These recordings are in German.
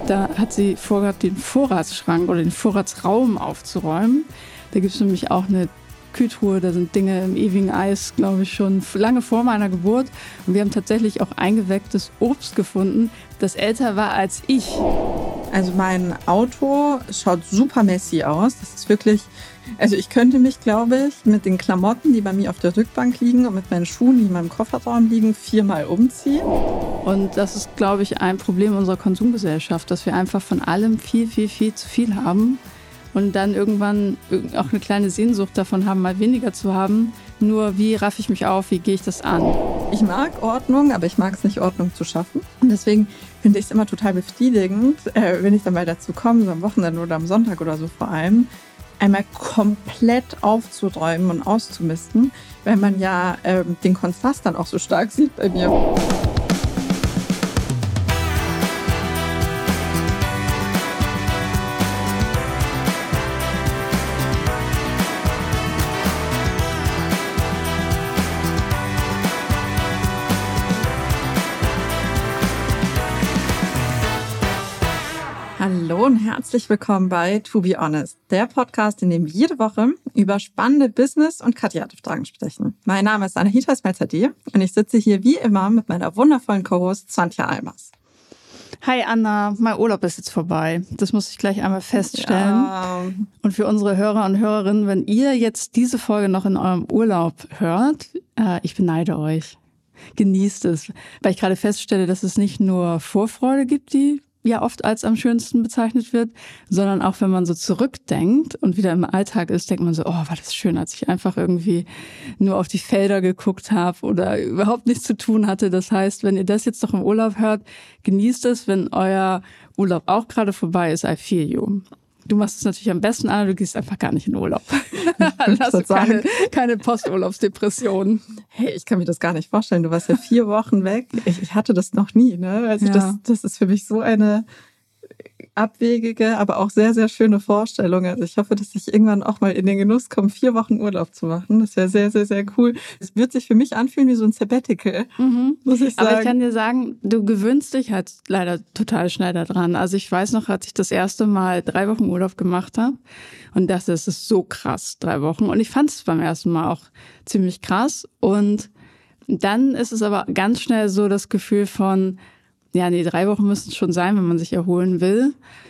Da hat sie vorgehabt, den Vorratsschrank oder den Vorratsraum aufzuräumen. Da gibt es nämlich auch eine Kühltruhe, da sind Dinge im ewigen Eis, glaube ich, schon lange vor meiner Geburt. Und wir haben tatsächlich auch eingewecktes Obst gefunden, das älter war als ich. Also mein Auto schaut super messy aus. Das ist wirklich, also ich könnte mich, glaube ich, mit den Klamotten, die bei mir auf der Rückbank liegen und mit meinen Schuhen, die in meinem Kofferraum liegen, 4-mal umziehen. Und das ist, glaube ich, ein Problem unserer Konsumgesellschaft, dass wir einfach von allem viel zu viel haben. Und dann irgendwann auch eine kleine Sehnsucht davon haben, mal weniger zu haben. Nur wie raffe ich mich auf, wie gehe ich das an? Ich mag Ordnung, aber ich mag es nicht, Ordnung zu schaffen. Und deswegen finde ich es immer total befriedigend, wenn ich dann mal dazu komme, so am Wochenende oder am Sonntag oder so vor allem, einmal komplett aufzuräumen und auszumisten, weil man ja den Kontrast dann auch so stark sieht bei mir. Hallo und herzlich willkommen bei To Be Honest, der Podcast, in dem wir jede Woche über spannende Business- und Karrierefragen sprechen. Mein Name ist Anahita Ismail-Zadeh und ich sitze hier wie immer mit meiner wundervollen Co-Host Swantje Almers. Hi Anna, mein Urlaub ist jetzt vorbei. Das muss ich gleich einmal feststellen. Ja. Und für unsere Hörer und Hörerinnen, wenn ihr jetzt diese Folge noch in eurem Urlaub hört, ich beneide euch. Genießt es, weil ich gerade feststelle, dass es nicht nur Vorfreude gibt, die ja oft als am schönsten bezeichnet wird, sondern auch wenn man so zurückdenkt und wieder im Alltag ist, denkt man so, oh, war das schön, als ich einfach irgendwie nur auf die Felder geguckt habe oder überhaupt nichts zu tun hatte. Das heißt, wenn ihr das jetzt noch im Urlaub hört, genießt es, wenn euer Urlaub auch gerade vorbei ist, I feel you. Du machst es natürlich am besten, Anna, du gehst einfach gar nicht in Urlaub. Dann hast du keine Posturlaubsdepression. Hey, ich kann mir das gar nicht vorstellen. Du warst ja 4 Wochen weg. Ich hatte das noch nie, ne? Also ja. Das ist für mich so eine abwegige, aber auch sehr, sehr schöne Vorstellung. Also ich hoffe, dass ich irgendwann auch mal in den Genuss komme, 4 Wochen Urlaub zu machen. Das wäre sehr, sehr, sehr cool. Es wird sich für mich anfühlen wie so ein Sabbatical, muss ich sagen. Aber ich kann dir sagen, du gewöhnst dich halt leider total schnell daran. Also ich weiß noch, als ich das erste Mal 3 Wochen Urlaub gemacht habe und dachte, es ist so krass, 3 Wochen. Und ich fand es beim ersten Mal auch ziemlich krass. Und dann ist es aber ganz schnell so das Gefühl von, ja, nee, 3 Wochen müssen es schon sein, wenn man sich erholen will.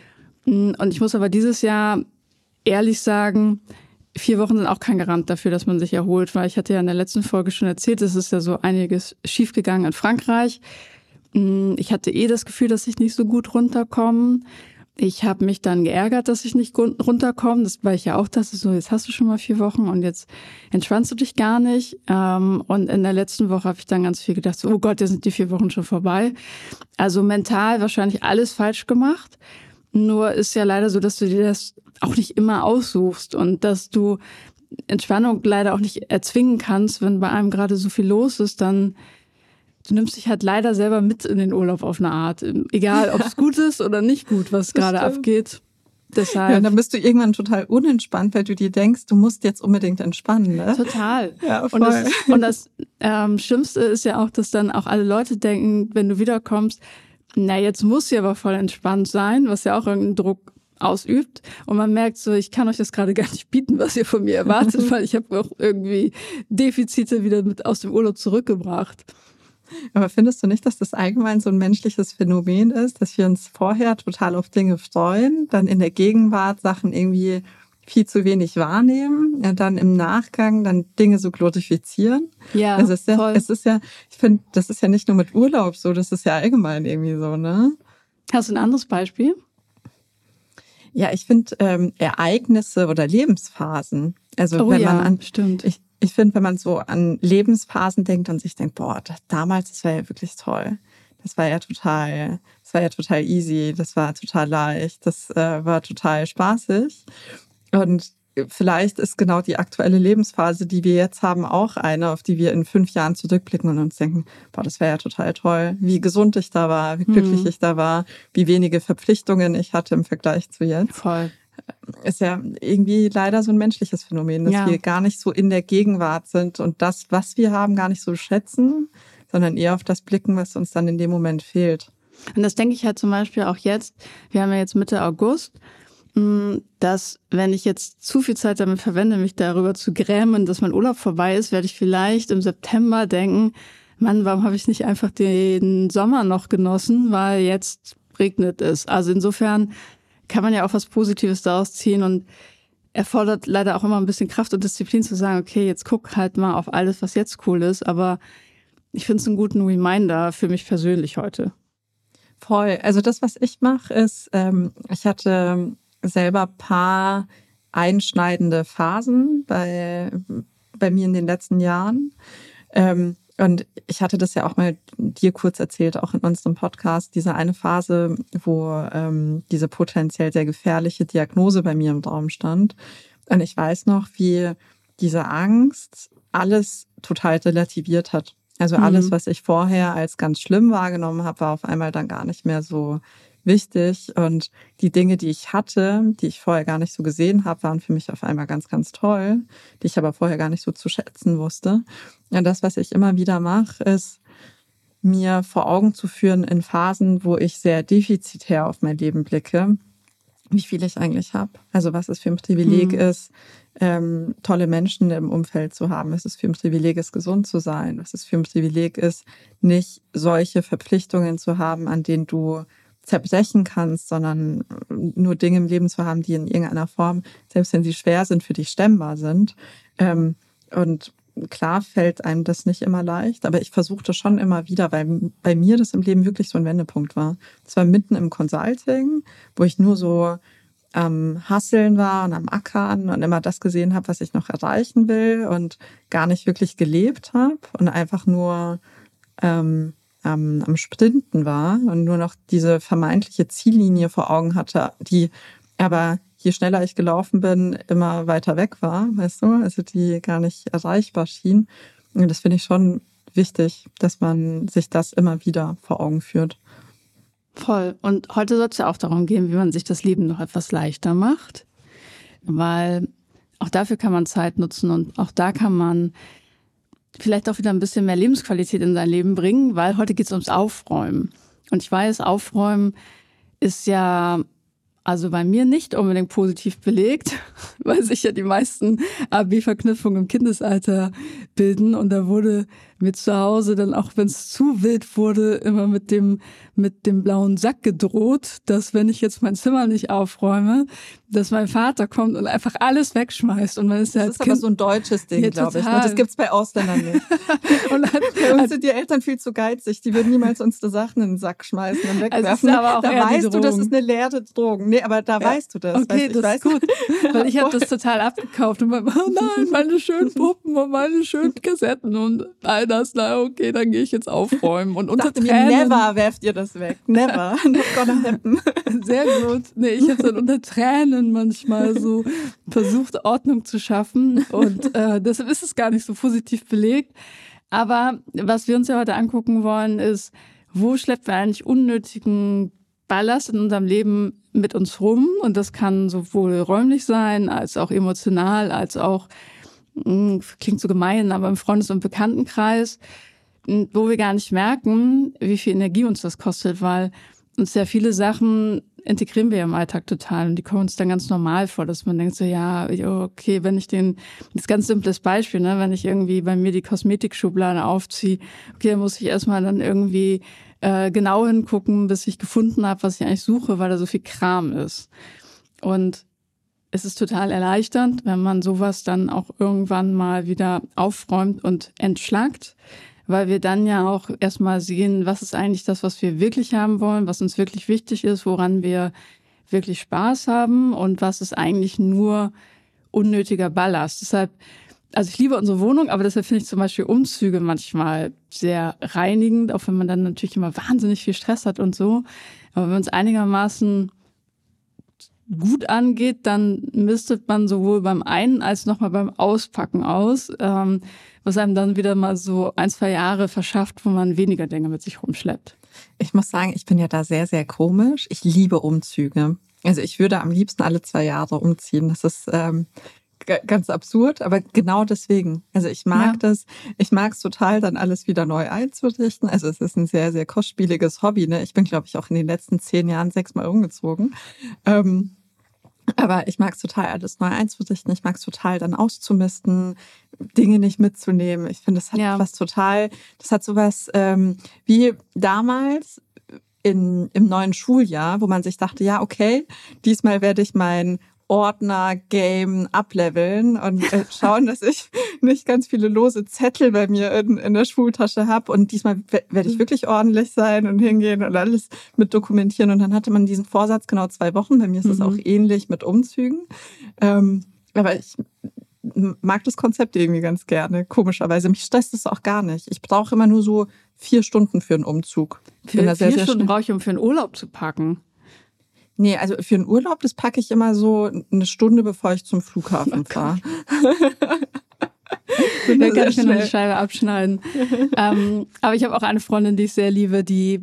Und ich muss aber dieses Jahr ehrlich sagen, 4 Wochen sind auch kein Garant dafür, dass man sich erholt, weil ich hatte ja in der letzten Folge schon erzählt, es ist ja so einiges schiefgegangen in Frankreich. Ich hatte das Gefühl, dass ich nicht so gut runterkomme. Ich habe mich dann geärgert, dass ich nicht runterkomme, weil ich ja auch dachte, so jetzt hast du schon mal 4 Wochen und jetzt entspannst du dich gar nicht. Und in der letzten Woche habe ich dann ganz viel gedacht, so, oh Gott, jetzt sind die 4 Wochen schon vorbei. Also mental wahrscheinlich alles falsch gemacht. Nur ist ja leider so, dass du dir das auch nicht immer aussuchst und dass du Entspannung leider auch nicht erzwingen kannst, wenn bei einem gerade so viel los ist, dann du nimmst dich halt leider selber mit in den Urlaub auf eine Art. Egal, ob es gut ist oder nicht gut, was gerade abgeht. Deshalb. Ja, und dann bist du irgendwann total unentspannt, weil du dir denkst, du musst jetzt unbedingt entspannen. Ne? Total. Ja, voll. Und das Schlimmste ist ja auch, dass dann auch alle Leute denken, wenn du wiederkommst, na, jetzt muss sie aber voll entspannt sein, was ja auch irgendeinen Druck ausübt. Und man merkt so, ich kann euch das gerade gar nicht bieten, was ihr von mir erwartet, weil ich habe auch irgendwie Defizite wieder mit aus dem Urlaub zurückgebracht. Aber findest du nicht, dass das allgemein so ein menschliches Phänomen ist, dass wir uns vorher total auf Dinge freuen, dann in der Gegenwart Sachen irgendwie viel zu wenig wahrnehmen, ja, dann im Nachgang dann Dinge so glorifizieren? Ja, also voll. Ich finde, das ist ja nicht nur mit Urlaub so, das ist ja allgemein irgendwie so, ne? Hast du ein anderes Beispiel? Ja, ich finde Ereignisse oder Lebensphasen. Also wenn man stimmt. Ich finde, wenn man so an Lebensphasen denkt und sich denkt, boah, das war ja wirklich toll. Das war ja total easy, das war total leicht, das war total spaßig. Und vielleicht ist genau die aktuelle Lebensphase, die wir jetzt haben, auch eine, auf die wir in 5 Jahren zurückblicken und uns denken, boah, das war ja total toll, wie gesund ich da war, wie glücklich ich da war, wie wenige Verpflichtungen ich hatte im Vergleich zu jetzt. Voll. Ist ja irgendwie leider so ein menschliches Phänomen, dass wir gar nicht so in der Gegenwart sind und das, was wir haben, gar nicht so schätzen, sondern eher auf das blicken, was uns dann in dem Moment fehlt. Und das denke ich halt zum Beispiel auch jetzt, wir haben ja jetzt Mitte August, dass wenn ich jetzt zu viel Zeit damit verwende, mich darüber zu grämen, dass mein Urlaub vorbei ist, werde ich vielleicht im September denken, Mann, warum habe ich nicht einfach den Sommer noch genossen, weil jetzt regnet es. Also insofern kann man ja auch was Positives daraus ziehen und erfordert leider auch immer ein bisschen Kraft und Disziplin zu sagen, okay, jetzt guck halt mal auf alles, was jetzt cool ist, aber ich finde es einen guten Reminder für mich persönlich heute. Voll. Also das, was ich mache, ist, ich hatte selber ein paar einschneidende Phasen bei mir in den letzten Jahren. Und ich hatte das ja auch mal dir kurz erzählt, auch in unserem Podcast, diese eine Phase, wo diese potenziell sehr gefährliche Diagnose bei mir im Raum stand. Und ich weiß noch, wie diese Angst alles total relativiert hat. Also alles, was ich vorher als ganz schlimm wahrgenommen habe, war auf einmal dann gar nicht mehr so wichtig. Und die Dinge, die ich hatte, die ich vorher gar nicht so gesehen habe, waren für mich auf einmal ganz, ganz toll, die ich aber vorher gar nicht so zu schätzen wusste. Und das, was ich immer wieder mache, ist, mir vor Augen zu führen in Phasen, wo ich sehr defizitär auf mein Leben blicke, wie viel ich eigentlich habe. Also was es für ein Privileg ist, tolle Menschen im Umfeld zu haben. Was es für ein Privileg ist, gesund zu sein. Was es für ein Privileg ist, nicht solche Verpflichtungen zu haben, an denen du zerbrechen kannst, sondern nur Dinge im Leben zu haben, die in irgendeiner Form, selbst wenn sie schwer sind, für dich stemmbar sind. Und klar fällt einem das nicht immer leicht, aber ich versuche das schon immer wieder, weil bei mir das im Leben wirklich so ein Wendepunkt war. Das war mitten im Consulting, wo ich nur so am Hasseln war und am Ackern und immer das gesehen habe, was ich noch erreichen will und gar nicht wirklich gelebt habe und einfach nur am Sprinten war und nur noch diese vermeintliche Ziellinie vor Augen hatte, die aber je schneller ich gelaufen bin, immer weiter weg war, weißt du, also die gar nicht erreichbar schien. Und das finde ich schon wichtig, dass man sich das immer wieder vor Augen führt. Voll. Und heute soll es ja auch darum gehen, wie man sich das Leben noch etwas leichter macht, weil auch dafür kann man Zeit nutzen und auch da kann man vielleicht auch wieder ein bisschen mehr Lebensqualität in sein Leben bringen, weil heute geht es ums Aufräumen. Und ich weiß, Aufräumen ist ja also bei mir nicht unbedingt positiv belegt, weil sich ja die meisten AB-Verknüpfungen im Kindesalter bilden. Und da wurde mir zu Hause dann, auch wenn es zu wild wurde, immer mit dem blauen Sack gedroht, dass wenn ich jetzt mein Zimmer nicht aufräume, dass mein Vater kommt und einfach alles wegschmeißt. Und man ist ja das ist aber so ein deutsches Ding, glaube ich. Das gibt's bei Ausländern nicht. Und bei uns sind die Eltern viel zu geizig. Die würden niemals unsere Sachen in den Sack schmeißen und wegwerfen. Also aber auch da weißt du, das ist eine leere Drogen. Nee, aber da weißt du das. Okay, das ist gut. Weil ich habe das total abgekauft. Und oh nein, meine schönen Puppen und meine schönen Kassetten und all das. Na okay, dann gehe ich jetzt aufräumen. Und unter Tränen. Never werft ihr das weg. Never. Not gonna happen. Sehr gut. Nee, ich habe dann unter Tränen manchmal so versucht, Ordnung zu schaffen. Und deshalb ist es gar nicht so positiv belegt. Aber was wir uns ja heute angucken wollen, ist, wo schleppen wir eigentlich unnötigen Ballast in unserem Leben mit uns rum? Und das kann sowohl räumlich sein, als auch emotional, als auch, klingt so gemein, aber im Freundes- und Bekanntenkreis, wo wir gar nicht merken, wie viel Energie uns das kostet, weil uns sehr viele Sachen integrieren wir im Alltag total und die kommen uns dann ganz normal vor, dass man denkt so, ja, okay, wenn ich das ganz simples Beispiel, ne, wenn ich irgendwie bei mir die Kosmetikschublade aufziehe, okay, dann muss ich erstmal dann irgendwie genau hingucken, bis ich gefunden habe, was ich eigentlich suche, weil da so viel Kram ist. Und es ist total erleichternd, wenn man sowas dann auch irgendwann mal wieder aufräumt und entschlackt, weil wir dann ja auch erstmal sehen, was ist eigentlich das, was wir wirklich haben wollen, was uns wirklich wichtig ist, woran wir wirklich Spaß haben und was ist eigentlich nur unnötiger Ballast. Deshalb, also ich liebe unsere Wohnung, aber deshalb finde ich zum Beispiel Umzüge manchmal sehr reinigend, auch wenn man dann natürlich immer wahnsinnig viel Stress hat und so. Aber wenn es einigermaßen gut angeht, dann mistet man sowohl beim Ein- als nochmal beim Auspacken aus, was einem dann wieder mal so 1-2 Jahre verschafft, wo man weniger Dinge mit sich rumschleppt. Ich muss sagen, ich bin ja da sehr, sehr komisch. Ich liebe Umzüge. Also ich würde am liebsten alle 2 Jahre umziehen. Das ist ganz absurd, aber genau deswegen. Also ich mag ich mag es total, dann alles wieder neu einzurichten. Also es ist ein sehr, sehr kostspieliges Hobby. Ne? Ich bin, glaube ich, auch in den letzten 10 Jahren 6-mal umgezogen. Aber ich mag es total, alles neu einzurichten. Ich mag es total, dann auszumisten, Dinge nicht mitzunehmen. Ich finde, das hat sowas wie damals im neuen Schuljahr, wo man sich dachte, ja, okay, diesmal werde ich mein Ordner-Game ableveln und schauen, dass ich nicht ganz viele lose Zettel bei mir in der Schultasche habe. Und diesmal werde ich wirklich ordentlich sein und hingehen und alles mit dokumentieren. Und dann hatte man diesen Vorsatz genau 2 Wochen. Bei mir ist es auch ähnlich mit Umzügen. Aber ich mag das Konzept irgendwie ganz gerne, komischerweise. Mich stresst es auch gar nicht. Ich brauche immer nur so 4 Stunden für einen Umzug. 4 Stunden brauche ich, um für einen Urlaub zu packen. Nee, also für einen Urlaub, das packe ich immer so 1 Stunde, bevor ich zum Flughafen fahre. Da kann ich mir noch eine Scheibe abschneiden. Aber ich habe auch eine Freundin, die ich sehr liebe, die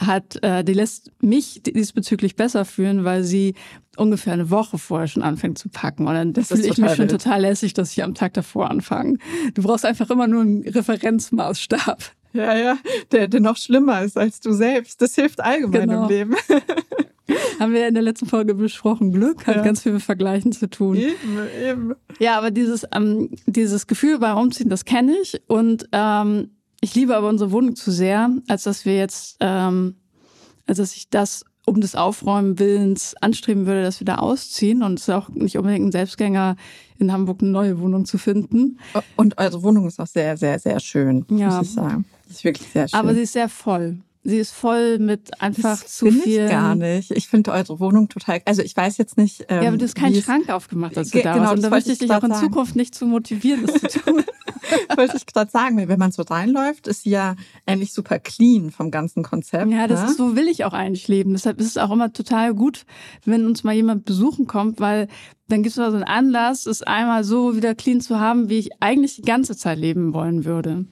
lässt mich diesbezüglich besser fühlen, weil sie ungefähr eine Woche vorher schon anfängt zu packen. Und dann fühle ich mich schon total lässig, dass ich am Tag davor anfange. Du brauchst einfach immer nur einen Referenzmaßstab. Ja, der noch schlimmer ist als du selbst. Das hilft allgemein im Leben. Haben wir ja in der letzten Folge besprochen. Glück hat ganz viel mit Vergleichen zu tun. Eben. Ja, aber dieses Gefühl beim Umziehen, das kenne ich. Und ich liebe aber unsere Wohnung zu sehr, als dass wir jetzt, als dass ich das um des Aufräumen Willens anstreben würde, dass wir da ausziehen. Und es ist auch nicht unbedingt ein Selbstgänger, in Hamburg eine neue Wohnung zu finden. Und eure Wohnung ist auch sehr, sehr, sehr schön, muss ich sagen. Die ist wirklich sehr schön. Aber sie ist sehr voll. Sie ist voll mit einfach das zu viel. Ich gar nicht. Ich finde eure Wohnung total. Also ich weiß jetzt nicht. Ja, aber du hast keinen Schrank aufgemacht, als du da warst. Und da möchte ich dich auch in Zukunft nicht zu motivieren, das zu tun. Wollte ich gerade sagen, weil wenn man so reinläuft, ist sie ja eigentlich super clean vom ganzen Konzept. Ja, das ist, so will ich auch eigentlich leben. Deshalb ist es auch immer total gut, wenn uns mal jemand besuchen kommt, weil dann gibt es mal so einen Anlass, es einmal so wieder clean zu haben, wie ich eigentlich die ganze Zeit leben wollen würde.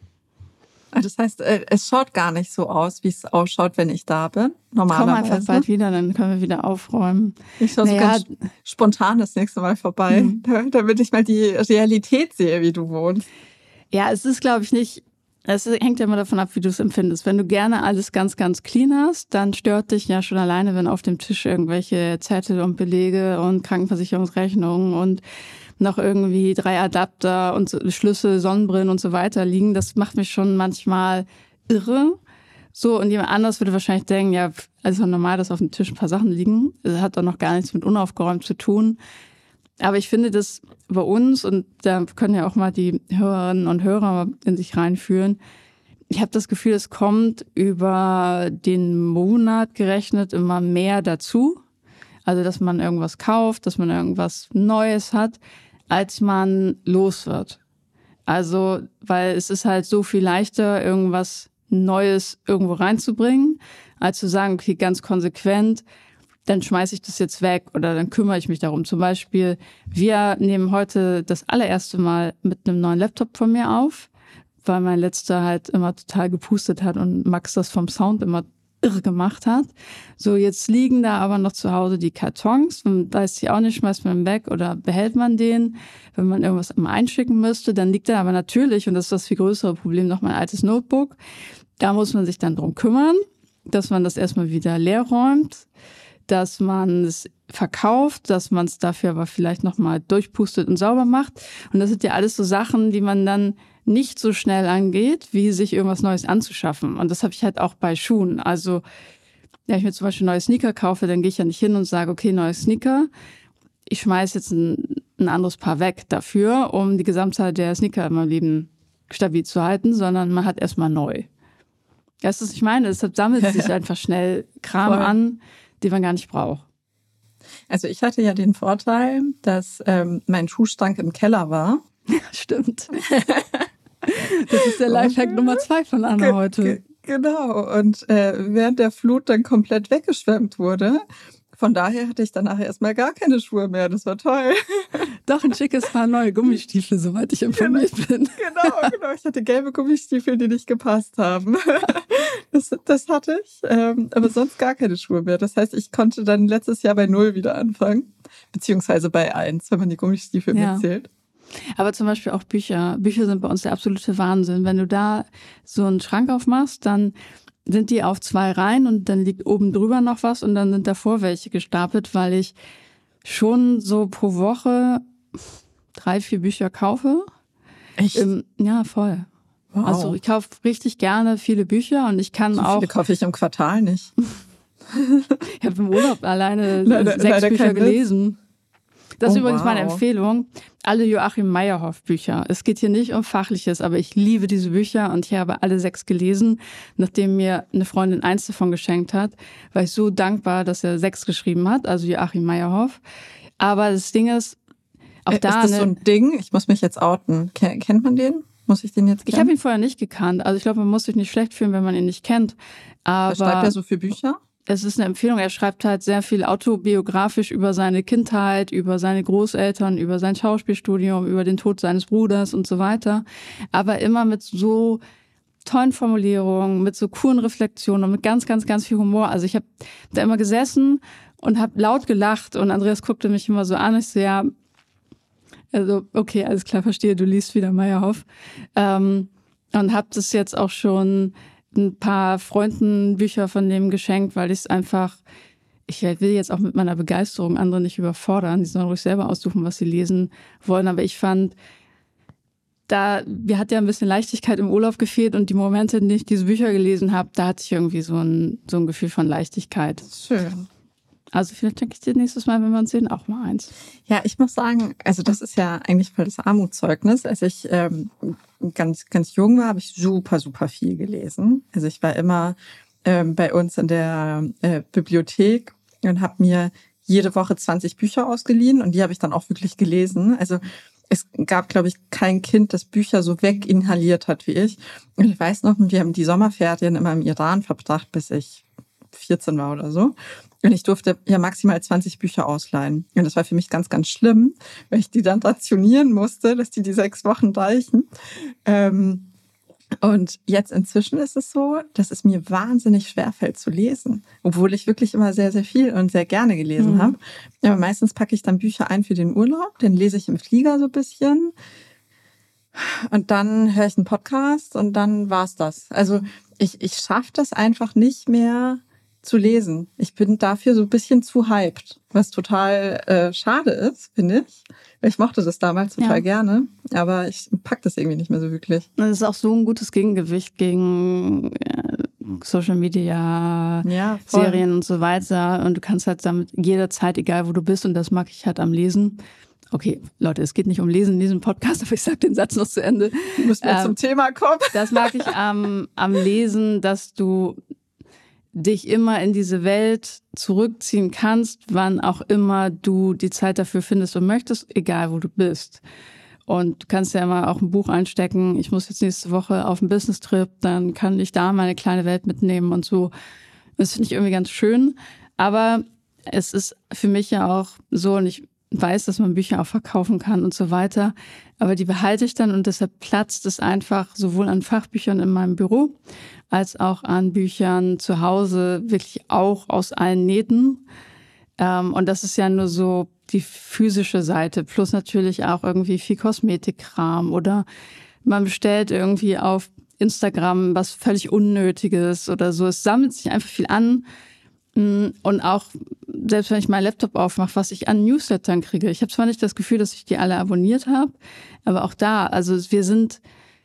Das heißt, es schaut gar nicht so aus, wie es ausschaut, wenn ich da bin. Normalerweise. Komm einfach bald wieder, dann können wir wieder aufräumen. Ich schaue so ganz spontan das nächste Mal vorbei, damit ich mal die Realität sehe, wie du wohnst. Ja, es ist, glaube ich, nicht, es hängt ja immer davon ab, wie du es empfindest. Wenn du gerne alles ganz, ganz clean hast, dann stört dich ja schon alleine, wenn auf dem Tisch irgendwelche Zettel und Belege und Krankenversicherungsrechnungen und noch irgendwie 3 Adapter und Schlüssel, Sonnenbrillen und so weiter liegen. Das macht mich schon manchmal irre. So, und jemand anders würde wahrscheinlich denken, ja, also normal, dass auf dem Tisch ein paar Sachen liegen. Das hat doch noch gar nichts mit unaufgeräumt zu tun. Aber ich finde das bei uns, und da können ja auch mal die Hörerinnen und Hörer in sich reinfühlen, ich habe das Gefühl, es kommt über den Monat gerechnet immer mehr dazu. Also, dass man irgendwas kauft, dass man irgendwas Neues hat, als man los wird. Also, weil es ist halt so viel leichter, irgendwas Neues irgendwo reinzubringen, als zu sagen, okay, ganz konsequent, dann schmeiße ich das jetzt weg oder dann kümmere ich mich darum. Zum Beispiel, wir nehmen heute das allererste Mal mit einem neuen Laptop von mir auf, weil mein letzter halt immer total gepustet hat und Max das vom Sound immer irre gemacht hat. So, jetzt liegen da aber noch zu Hause die Kartons. Man weiß die auch nicht, schmeißt man weg oder behält man den. Wenn man irgendwas immer einschicken müsste, dann liegt da aber natürlich, und das ist das viel größere Problem, noch mein altes Notebook. Da muss man sich dann drum kümmern, dass man das erstmal wieder leer räumt, dass man es verkauft, dass man es dafür aber vielleicht nochmal durchpustet und sauber macht. Und das sind ja alles so Sachen, die man dann nicht so schnell angeht, wie sich irgendwas Neues anzuschaffen. Und das habe ich halt auch bei Schuhen. Also, wenn ich mir zum Beispiel neue Sneaker kaufe, dann gehe ich ja nicht hin und sage, okay, neue Sneaker. Ich schmeiße jetzt ein anderes Paar weg dafür, um die Gesamtzahl der Sneaker in meinem Leben stabil zu halten, sondern man hat erstmal neu. Weißt du, was ich meine? Deshalb sammelt sich einfach schnell Kram an, den man gar nicht braucht. Also ich hatte ja den Vorteil, dass mein Schuhschrank im Keller war. Ja, stimmt. Das ist der Lifehack Nummer 2 von Anna heute. Genau. Und während der Flut dann komplett weggeschwemmt wurde. Von daher hatte ich danach erstmal gar keine Schuhe mehr. Das war toll. Doch, ein schickes Paar neue Gummistiefel, soweit ich informiert bin. Genau. Ich hatte gelbe Gummistiefel, die nicht gepasst haben. Das hatte ich. Aber sonst gar keine Schuhe mehr. Das heißt, ich konnte dann letztes Jahr bei 0 wieder anfangen. Beziehungsweise bei 1, wenn man die Gummistiefel mitzählt. Aber zum Beispiel auch Bücher. Bücher sind bei uns der absolute Wahnsinn. Wenn du da so einen Schrank aufmachst, dann sind die auf 2 Reihen und dann liegt oben drüber noch was und dann sind davor welche gestapelt, weil ich schon so pro Woche 3, 4 Bücher kaufe. Echt? Ja, voll. Wow. Also ich kaufe richtig gerne viele Bücher und ich kann So auch... viele kaufe ich im Quartal nicht. Ich habe im Urlaub alleine Leider 6 Bücher kein Witz. gelesen. Das ist Oh, übrigens meine wow. Empfehlung. Alle Joachim Meyerhoff Bücher. Es geht hier nicht um Fachliches, aber ich liebe diese Bücher und ich habe alle 6 gelesen, nachdem mir eine Freundin 1 davon geschenkt hat, war ich so dankbar, dass er 6 geschrieben hat, also Joachim Meyerhoff. Aber das Ding ist, auch da... Ist das so ein Ding? Ich muss mich jetzt outen. Kennt man den? Muss ich den jetzt kennen? Ich habe ihn vorher nicht gekannt. Also ich glaube, man muss sich nicht schlecht fühlen, wenn man ihn nicht kennt. Aber Was schreibt er so für Bücher? es ist eine Empfehlung. Er schreibt halt sehr viel autobiografisch über seine Kindheit, über seine Großeltern, über sein Schauspielstudium, über den Tod seines Bruders und so weiter. Aber immer mit so tollen Formulierungen, mit so coolen Reflexionen und mit ganz, ganz, ganz viel Humor. Also ich habe da immer gesessen und habe laut gelacht und Andreas guckte mich immer so an. Ich so, ja, also okay, alles klar, verstehe, du liest wieder Meyerhoff. Und habe das jetzt auch schon ein paar Freunden Bücher von dem geschenkt, weil ich es einfach, ich will jetzt auch mit meiner Begeisterung andere nicht überfordern, die sollen ruhig selber aussuchen, was sie lesen wollen, aber ich fand, mir hat ja ein bisschen Leichtigkeit im Urlaub gefehlt und die Momente, in denen ich diese Bücher gelesen habe, da hatte ich irgendwie so ein Gefühl von Leichtigkeit. Schön. Also vielleicht denke ich dir nächstes Mal, wenn wir uns sehen, auch mal eins. Ja, ich muss sagen, also das ist ja eigentlich voll das Armutszeugnis. Als ich ganz, ganz jung war, habe ich super, super viel gelesen. Also ich war immer bei uns in der Bibliothek und habe mir jede Woche 20 Bücher ausgeliehen und die habe ich dann auch wirklich gelesen. Also es gab, glaube ich, kein Kind, das Bücher so weginhaliert hat wie ich. Und ich weiß noch, wir haben die Sommerferien immer im Iran verbracht, bis ich 14 war oder so. Und ich durfte ja maximal 20 Bücher ausleihen. Und das war für mich ganz, ganz schlimm, weil ich die dann rationieren musste, dass die 6 Wochen reichen. Und jetzt inzwischen ist es so, dass es mir wahnsinnig schwerfällt zu lesen. Obwohl ich wirklich immer sehr, sehr viel und sehr gerne gelesen habe. Aber meistens packe ich dann Bücher ein für den Urlaub. Dann lese ich im Flieger so ein bisschen. Und dann höre ich einen Podcast und dann war's das. Also ich schaffe das einfach nicht mehr zu lesen. Ich bin dafür so ein bisschen zu hyped, was total schade ist, finde ich. Ich mochte das damals total gerne, aber ich pack das irgendwie nicht mehr so wirklich. Das ist auch so ein gutes Gegengewicht gegen Social Media, Serien und so weiter. Und du kannst halt damit jederzeit, egal wo du bist, und das mag ich halt am Lesen. Okay, Leute, es geht nicht um Lesen in diesem Podcast, aber ich sage den Satz noch zu Ende. Du musst mal zum Thema kommen. Das mag ich am Lesen, dass du dich immer in diese Welt zurückziehen kannst, wann auch immer du die Zeit dafür findest und möchtest, egal wo du bist. Und du kannst ja immer auch ein Buch einstecken, ich muss jetzt nächste Woche auf einen Business-Trip, dann kann ich da meine kleine Welt mitnehmen und so. Das finde ich irgendwie ganz schön. Aber es ist für mich ja auch so, und ich weiß, dass man Bücher auch verkaufen kann und so weiter, aber die behalte ich dann und deshalb platzt es einfach sowohl an Fachbüchern in meinem Büro als auch an Büchern zu Hause wirklich auch aus allen Nähten. Und das ist ja nur so die physische Seite, plus natürlich auch irgendwie viel Kosmetikkram oder man bestellt irgendwie auf Instagram was völlig Unnötiges oder so. Es sammelt sich einfach viel an. Und auch, selbst wenn ich meinen Laptop aufmache, was ich an Newslettern kriege. Ich habe zwar nicht das Gefühl, dass ich die alle abonniert habe, aber auch da, also wir sind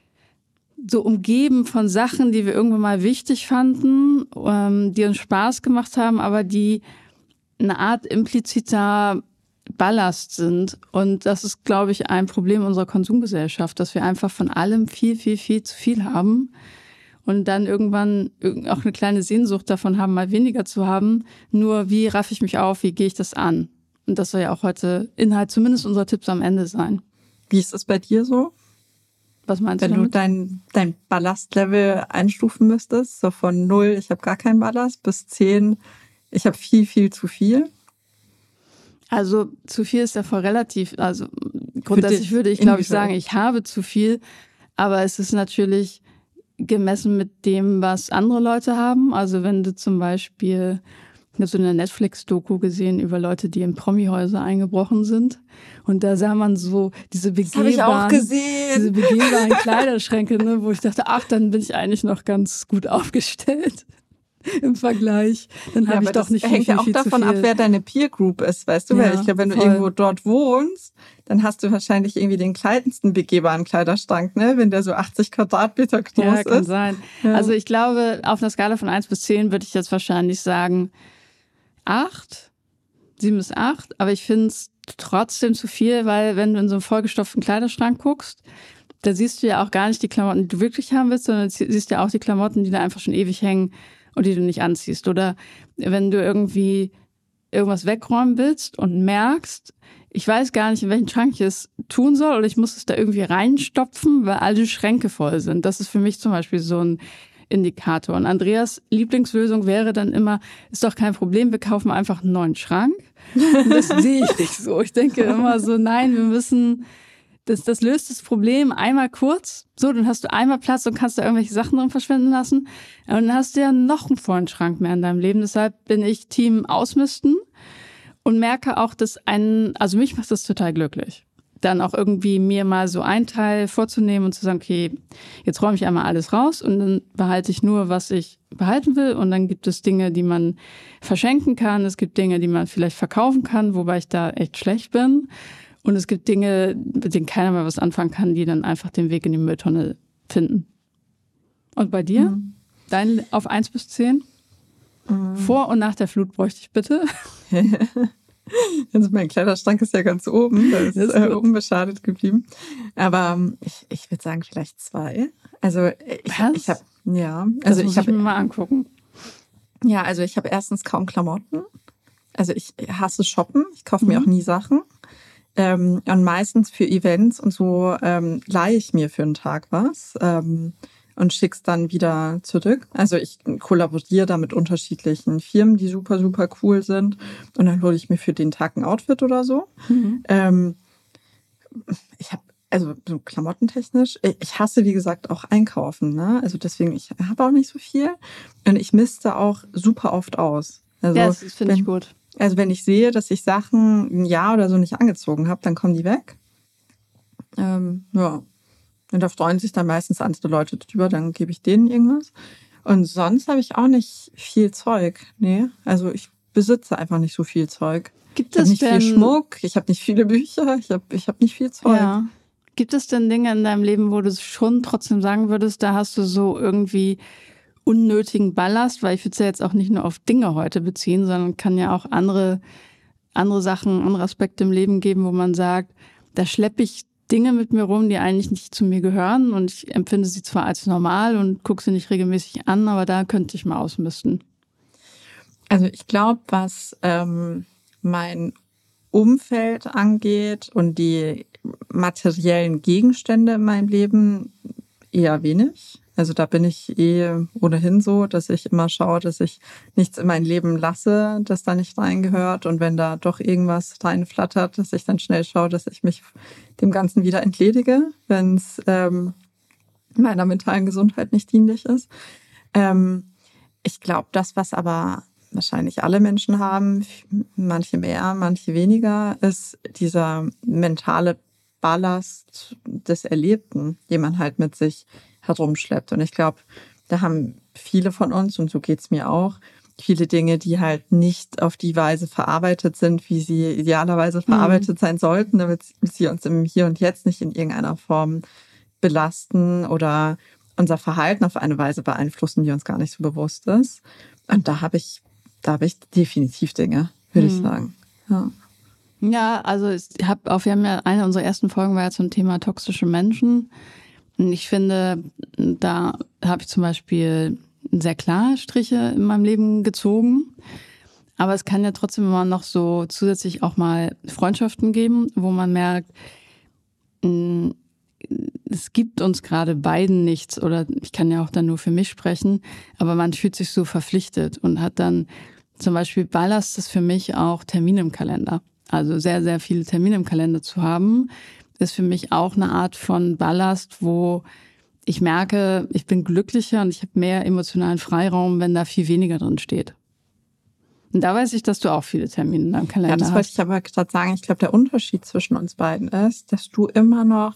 so umgeben von Sachen, die wir irgendwann mal wichtig fanden, die uns Spaß gemacht haben, aber die eine Art impliziter Ballast sind. Und das ist, glaube ich, ein Problem unserer Konsumgesellschaft, dass wir einfach von allem viel, viel, viel zu viel haben und dann irgendwann auch eine kleine Sehnsucht davon haben, mal weniger zu haben. Nur wie raffe ich mich auf, wie gehe ich das an? Und das soll ja auch heute Inhalt zumindest unserer Tipps am Ende sein. Wie ist das bei dir so? Was meinst du Wenn du dein Ballastlevel einstufen müsstest, so von 0, ich habe gar keinen Ballast, bis 10, ich habe viel, viel zu viel? Also zu viel ist ja voll relativ. Also grundsätzlich würde ich, glaube ich, sagen, ich habe zu viel. Aber es ist natürlich gemessen mit dem, was andere Leute haben. Also wenn du zum Beispiel Ich habe so eine Netflix-Doku gesehen über Leute, die in Promi-Häuser eingebrochen sind. Und da sah man so diese begehbaren Kleiderschränke, ne, wo ich dachte, ach, dann bin ich eigentlich noch ganz gut aufgestellt im Vergleich. Dann habe ich doch nicht viel, hängt ja auch davon ab, wer deine Peer Group ist, weißt du? Weil ich glaube, wenn du irgendwo dort wohnst, dann hast du wahrscheinlich irgendwie den kleinsten begehbaren Kleiderschrank, ne? Wenn der so 80 Quadratmeter groß ist. Ja, kann sein. Ja. Also ich glaube, auf einer Skala von 1 bis 10 würde ich jetzt wahrscheinlich sagen 8, 7 bis 8. Aber ich finde es trotzdem zu viel, weil wenn du in so einen vollgestopften Kleiderschrank guckst, da siehst du ja auch gar nicht die Klamotten, die du wirklich haben willst, sondern siehst ja auch die Klamotten, die da einfach schon ewig hängen und die du nicht anziehst. Oder wenn du irgendwie irgendwas wegräumen willst und merkst, ich weiß gar nicht, in welchen Schrank ich es tun soll oder ich muss es da irgendwie reinstopfen, weil alle Schränke voll sind. Das ist für mich zum Beispiel so ein Indikator. Und Andreas Lieblingslösung wäre dann immer, ist doch kein Problem, wir kaufen einfach einen neuen Schrank. Und das sehe ich nicht so. Ich denke immer so, nein, wir müssen, das löst das Problem einmal kurz. So, dann hast du einmal Platz und kannst da irgendwelche Sachen drin verschwinden lassen. Und dann hast du ja noch einen vollen Schrank mehr in deinem Leben. Deshalb bin ich Team Ausmisten und merke auch, dass also mich macht das total glücklich. Dann auch irgendwie mir mal so ein Teil vorzunehmen und zu sagen, okay, jetzt räume ich einmal alles raus und dann behalte ich nur, was ich behalten will. Und dann gibt es Dinge, die man verschenken kann. Es gibt Dinge, die man vielleicht verkaufen kann, wobei ich da echt schlecht bin. Und es gibt Dinge, mit denen keiner mehr was anfangen kann, die dann einfach den Weg in die Mülltonne finden. Und bei dir? Mhm. Dein auf 1 bis 10? Mhm. Vor und nach der Flut bräuchte ich bitte. Also mein Kleiderschrank ist ja ganz oben, da ist unbeschadet geblieben. Aber ich würde sagen vielleicht 2. Also ich habe das muss ich mir mal angucken. Ja, also ich habe erstens kaum Klamotten. Also ich hasse shoppen, ich kaufe mir auch nie Sachen. Und meistens für Events und so leihe ich mir für einen Tag was und schick's dann wieder zurück. Also ich kollaboriere da mit unterschiedlichen Firmen, die super, super cool sind. Und dann hole ich mir für den Tag ein Outfit oder so. Mhm. Ich habe, also so klamottentechnisch, ich hasse, wie gesagt, auch einkaufen. Ne? Also deswegen, ich habe auch nicht so viel. Und ich misste auch super oft aus. Also, ja, das finde ich gut. Also wenn ich sehe, dass ich Sachen ein Jahr oder so nicht angezogen habe, dann kommen die weg. Ja. Und da freuen sich dann meistens andere Leute drüber, dann gebe ich denen irgendwas. Und sonst habe ich auch nicht viel Zeug. Nee, also ich besitze einfach nicht so viel Zeug. Gibt es nicht viel Schmuck, ich habe nicht viele Bücher, ich hab nicht viel Zeug. Ja. Gibt es denn Dinge in deinem Leben, wo du schon trotzdem sagen würdest, da hast du so irgendwie unnötigen Ballast, weil ich würde es ja jetzt auch nicht nur auf Dinge heute beziehen, sondern kann ja auch andere Sachen, andere Aspekte im Leben geben, wo man sagt, da schleppe ich Dinge mit mir rum, die eigentlich nicht zu mir gehören und ich empfinde sie zwar als normal und gucke sie nicht regelmäßig an, aber da könnte ich mal ausmisten. Also ich glaube, was mein Umfeld angeht und die materiellen Gegenstände in meinem Leben eher wenig. Also da bin ich ohnehin so, dass ich immer schaue, dass ich nichts in mein Leben lasse, das da nicht reingehört. Und wenn da doch irgendwas reinflattert, dass ich dann schnell schaue, dass ich mich dem Ganzen wieder entledige, wenn es meiner mentalen Gesundheit nicht dienlich ist. Ich glaube, das, was aber wahrscheinlich alle Menschen haben, manche mehr, manche weniger, ist dieser mentale Ballast des Erlebten, den man halt mit sich herumschleppt. Und ich glaube, da haben viele von uns, und so geht's mir auch, viele Dinge, die halt nicht auf die Weise verarbeitet sind, wie sie idealerweise verarbeitet sein sollten, damit sie uns im Hier und Jetzt nicht in irgendeiner Form belasten oder unser Verhalten auf eine Weise beeinflussen, die uns gar nicht so bewusst ist. Und da habe ich definitiv Dinge, würde ich sagen. Ja. Ja, also wir haben ja eine unserer ersten Folgen war ja zum Thema toxische Menschen. Und ich finde, da habe ich zum Beispiel sehr klar Striche in meinem Leben gezogen. Aber es kann ja trotzdem immer noch so zusätzlich auch mal Freundschaften geben, wo man merkt, es gibt uns gerade beiden nichts oder ich kann ja auch dann nur für mich sprechen, aber man fühlt sich so verpflichtet und hat dann zum Beispiel Ballast ist für mich auch Termine im Kalender. Also sehr, sehr viele Termine im Kalender zu haben, ist für mich auch eine Art von Ballast, wo ich merke, ich bin glücklicher und ich habe mehr emotionalen Freiraum, wenn da viel weniger drin steht. Und da weiß ich, dass du auch viele Termine in deinem Kalender Ja, das wollte ich aber gerade sagen. Ich glaube, der Unterschied zwischen uns beiden ist, dass du immer noch,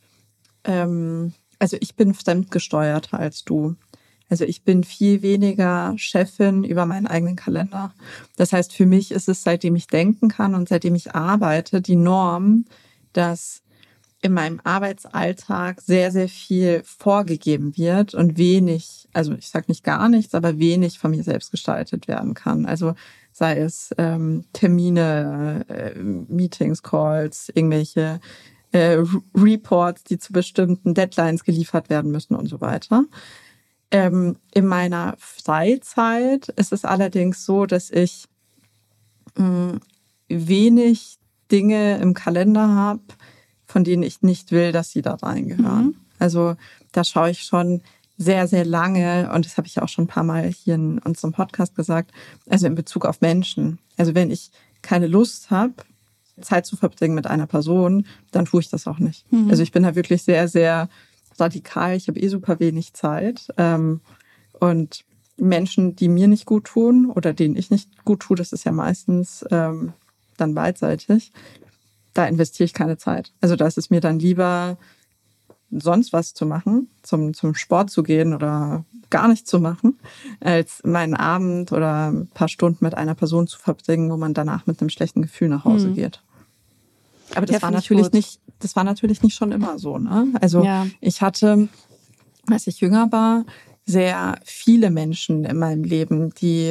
also ich bin fremdgesteuerter als du. Also ich bin viel weniger Chefin über meinen eigenen Kalender. Das heißt, für mich ist es, seitdem ich denken kann und seitdem ich arbeite, die Norm, dass in meinem Arbeitsalltag sehr, sehr viel vorgegeben wird und wenig, also ich sage nicht gar nichts, aber wenig von mir selbst gestaltet werden kann. Also sei es Termine, Meetings, Calls, irgendwelche Reports, die zu bestimmten Deadlines geliefert werden müssen und so weiter. In meiner Freizeit ist es allerdings so, dass ich wenig Dinge im Kalender habe, von denen ich nicht will, dass sie da reingehören. Also da schaue ich schon sehr, sehr lange, und das habe ich auch schon ein paar Mal hier in unserem Podcast gesagt, also in Bezug auf Menschen. Also wenn ich keine Lust habe, Zeit zu verbringen mit einer Person, dann tue ich das auch nicht. Also ich bin da wirklich sehr, sehr radikal. Ich habe super wenig Zeit. Und Menschen, die mir nicht gut tun oder denen ich nicht gut tue, das ist ja meistens dann beidseitig, da investiere ich keine Zeit. Also da ist es mir dann lieber, sonst was zu machen, zum Sport zu gehen oder gar nichts zu machen, als meinen Abend oder ein paar Stunden mit einer Person zu verbringen, wo man danach mit einem schlechten Gefühl nach Hause geht. Aber das war natürlich nicht schon immer so, ne? Also ich hatte, als ich jünger war, sehr viele Menschen in meinem Leben, die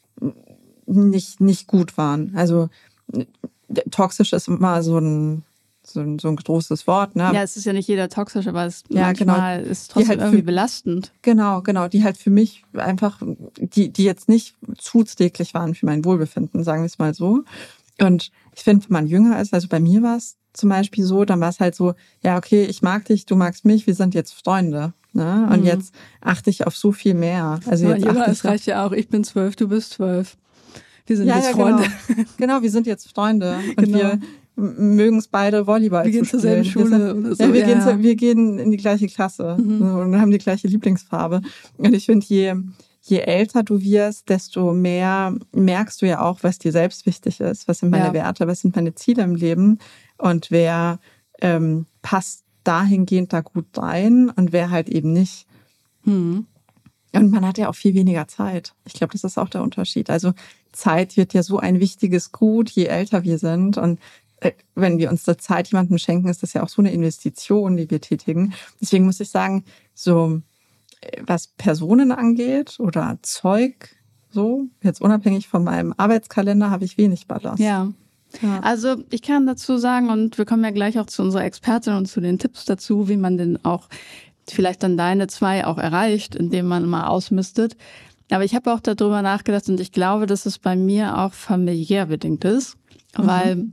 nicht gut waren. Also toxisch ist immer so ein großes Wort, ne? Ja, es ist ja nicht jeder toxisch, aber es manchmal ist trotzdem halt irgendwie belastend. Genau, die halt für mich einfach, die jetzt nicht zuträglich waren für mein Wohlbefinden, sagen wir es mal so. Und ich finde, wenn man jünger ist, also bei mir war es zum Beispiel so, dann war es halt so, ja, okay, ich mag dich, du magst mich, wir sind jetzt Freunde. Ne? Und jetzt achte ich auf so viel mehr. Also jetzt jünger, es reicht ja auch, ich bin 12, du bist 12. Wir sind jetzt Freunde. Genau, wir sind jetzt Freunde. Und wir mögen es beide, Volleyball zu spielen. Wir gehen zur selben Schule oder so. Ja, wir gehen in die gleiche Klasse und haben die gleiche Lieblingsfarbe. Und ich finde, je älter du wirst, desto mehr merkst du ja auch, was dir selbst wichtig ist. Was sind meine Werte, was sind meine Ziele im Leben und wer passt dahingehend da gut rein und wer halt eben nicht. Und man hat ja auch viel weniger Zeit. Ich glaube, das ist auch der Unterschied. Also Zeit wird ja so ein wichtiges Gut, je älter wir sind. Und wenn wir unsere Zeit jemandem schenken, ist das ja auch so eine Investition, die wir tätigen. Deswegen muss ich sagen, so was Personen angeht oder Zeug, so jetzt unabhängig von meinem Arbeitskalender, habe ich wenig Ballast. Ja. Also ich kann dazu sagen, und wir kommen ja gleich auch zu unserer Expertin und zu den Tipps dazu, wie man denn auch vielleicht dann deine 2 auch erreicht, indem man mal ausmistet. Aber ich habe auch darüber nachgedacht und ich glaube, dass es bei mir auch familiär bedingt ist, weil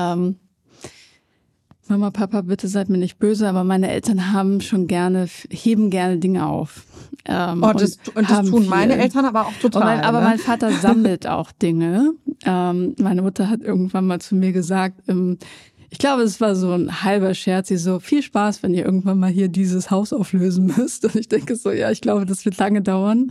Mama, Papa, bitte seid mir nicht böse, aber meine Eltern heben gerne Dinge auf. Das tun meine Eltern aber auch total. Aber mein Vater sammelt auch Dinge. Meine Mutter hat irgendwann mal zu mir gesagt, ich glaube, es war so ein halber Scherz, sie so, viel Spaß, wenn ihr irgendwann mal hier dieses Haus auflösen müsst. Und ich denke so, ja, ich glaube, das wird lange dauern.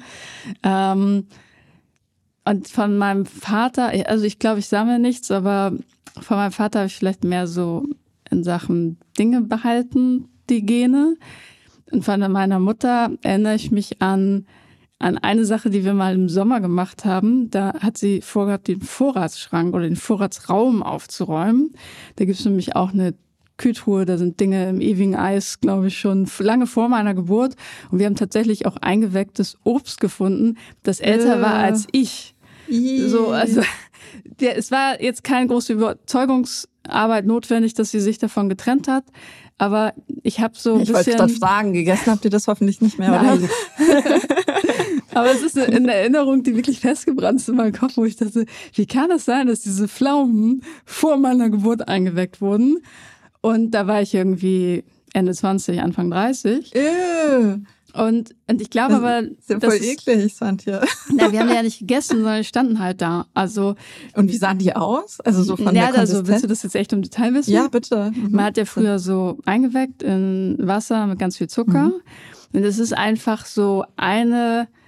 Und von meinem Vater, also ich glaube, ich sammle nichts, aber von meinem Vater habe ich vielleicht mehr so in Sachen Dinge behalten, die Gene. Und von meiner Mutter erinnere ich mich an eine Sache, die wir mal im Sommer gemacht haben. Da hat sie vorgehabt, den Vorratsschrank oder den Vorratsraum aufzuräumen. Da gibt es nämlich auch eine Kühltruhe, da sind Dinge im ewigen Eis, glaube ich, schon lange vor meiner Geburt. Und wir haben tatsächlich auch eingewecktes Obst gefunden, das älter war als ich. So, also es war jetzt keine große Überzeugungsarbeit notwendig, dass sie sich davon getrennt hat. Aber ich habe so ein bisschen... Ich wollte gerade fragen, gegessen habt ihr das hoffentlich nicht mehr, oder? Aber es ist eine Erinnerung, die wirklich festgebrannt ist in meinem Kopf, wo ich dachte, wie kann es sein, dass diese Pflaumen vor meiner Geburt eingeweckt wurden? Und da war ich irgendwie Ende 20, Anfang 30. Und ich glaube aber... Das ist ja voll eklig, Santje. Na, wir haben die ja nicht gegessen, sondern die standen halt da. Also, und wie sahen die aus? Also so von der Konsistenz? Also willst du das jetzt echt im Detail wissen? Ja, bitte. Man hat ja früher so eingeweckt in Wasser mit ganz viel Zucker. Und es ist einfach so eine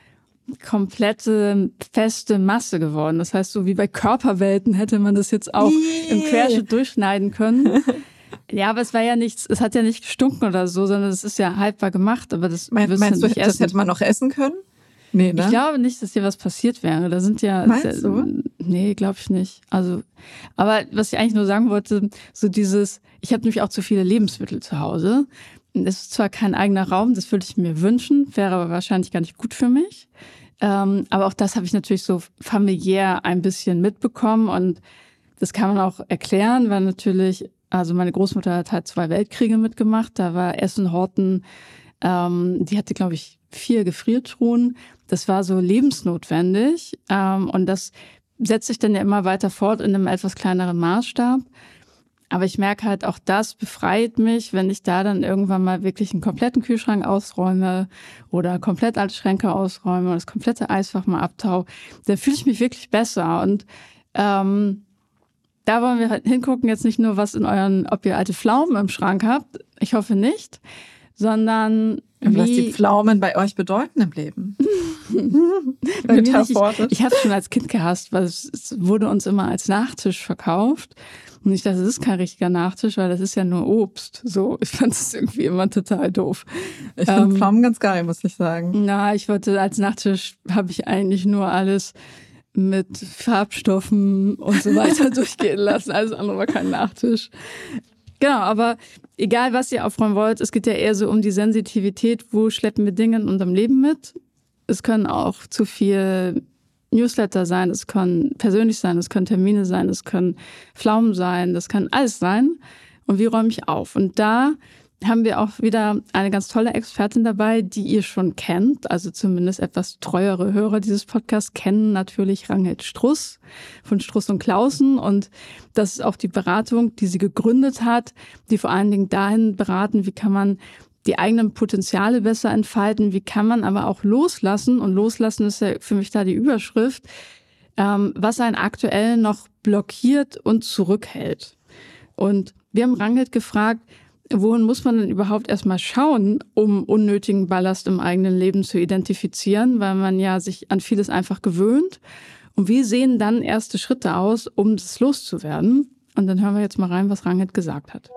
komplette feste Masse geworden. Das heißt, so wie bei Körperwelten hätte man das jetzt auch im Querschnitt durchschneiden können. Ja, aber es war ja nichts, es hat ja nicht gestunken oder so, sondern es ist ja haltbar gemacht, aber das meinst du, das hätte man noch essen können? Nee, ne? Ich glaube nicht, dass hier was passiert wäre. Da sind ja. Meinst du? Nee, glaube ich nicht. Also, aber was ich eigentlich nur sagen wollte, so dieses, ich habe nämlich auch zu viele Lebensmittel zu Hause. Das ist zwar kein eigener Raum, das würde ich mir wünschen, wäre aber wahrscheinlich gar nicht gut für mich. Aber auch das habe ich natürlich so familiär ein bisschen mitbekommen und das kann man auch erklären, weil natürlich, also meine Großmutter hat halt 2 Weltkriege mitgemacht, da war Essen, Horten, die hatte, glaube ich, 4 Gefriertruhen. Das war so lebensnotwendig und das setzt sich dann ja immer weiter fort in einem etwas kleineren Maßstab. Aber ich merke halt, auch das befreit mich, wenn ich da dann irgendwann mal wirklich einen kompletten Kühlschrank ausräume oder komplett alle Schränke ausräume und das komplette Eisfach mal abtau. Dann fühle ich mich wirklich besser. Und da wollen wir halt hingucken, jetzt nicht nur, ob ihr alte Pflaumen im Schrank habt, ich hoffe nicht, sondern was die Pflaumen bei euch bedeuten im Leben. Ich habe es schon als Kind gehasst, weil es wurde uns immer als Nachtisch verkauft. Und ich dachte, das ist kein richtiger Nachtisch, weil das ist ja nur Obst. So, ich fand es irgendwie immer total doof. Ich finde Pflaumen ganz geil, muss ich sagen. Na, ich wollte als Nachtisch, habe ich eigentlich nur alles mit Farbstoffen und so weiter durchgehen lassen. Alles andere war kein Nachtisch. Genau, aber egal, was ihr aufräumen wollt, es geht ja eher so um die Sensitivität, wo schleppen wir Dinge in unserem Leben mit. Es können auch zu viel Newsletter sein, es können persönlich sein, es können Termine sein, es können Pflaumen sein, das kann alles sein. Und wie räume ich auf? Und da haben wir auch wieder eine ganz tolle Expertin dabei, die ihr schon kennt. Also zumindest etwas treuere Hörer dieses Podcasts kennen natürlich Ranghild Struss von Struss und Clausen. Und das ist auch die Beratung, die sie gegründet hat, die vor allen Dingen dahin beraten, wie kann man die eigenen Potenziale besser entfalten, wie kann man aber auch loslassen. Und loslassen ist ja für mich da die Überschrift, was einen aktuell noch blockiert und zurückhält. Und wir haben Ranghild gefragt, wohin muss man denn überhaupt erstmal schauen, um unnötigen Ballast im eigenen Leben zu identifizieren, weil man ja sich an vieles einfach gewöhnt. Und wie sehen dann erste Schritte aus, um das loszuwerden? Und dann hören wir jetzt mal rein, was Ranghild gesagt hat.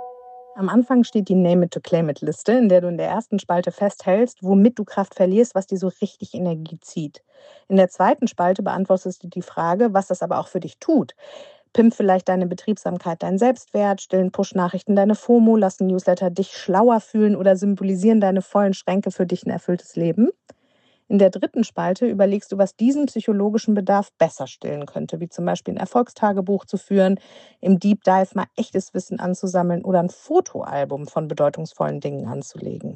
Am Anfang steht die Name-it-to-claim-it-Liste, in der du in der ersten Spalte festhältst, womit du Kraft verlierst, was dir so richtig Energie zieht. In der zweiten Spalte beantwortest du die Frage, was das aber auch für dich tut. Pimp vielleicht deine Betriebsamkeit, deinen Selbstwert, stillen Push-Nachrichten deine FOMO, lassen Newsletter dich schlauer fühlen oder symbolisieren deine vollen Schränke für dich ein erfülltes Leben. In der dritten Spalte überlegst du, was diesen psychologischen Bedarf besser stillen könnte, wie zum Beispiel ein Erfolgstagebuch zu führen, im Deep Dive mal echtes Wissen anzusammeln oder ein Fotoalbum von bedeutungsvollen Dingen anzulegen.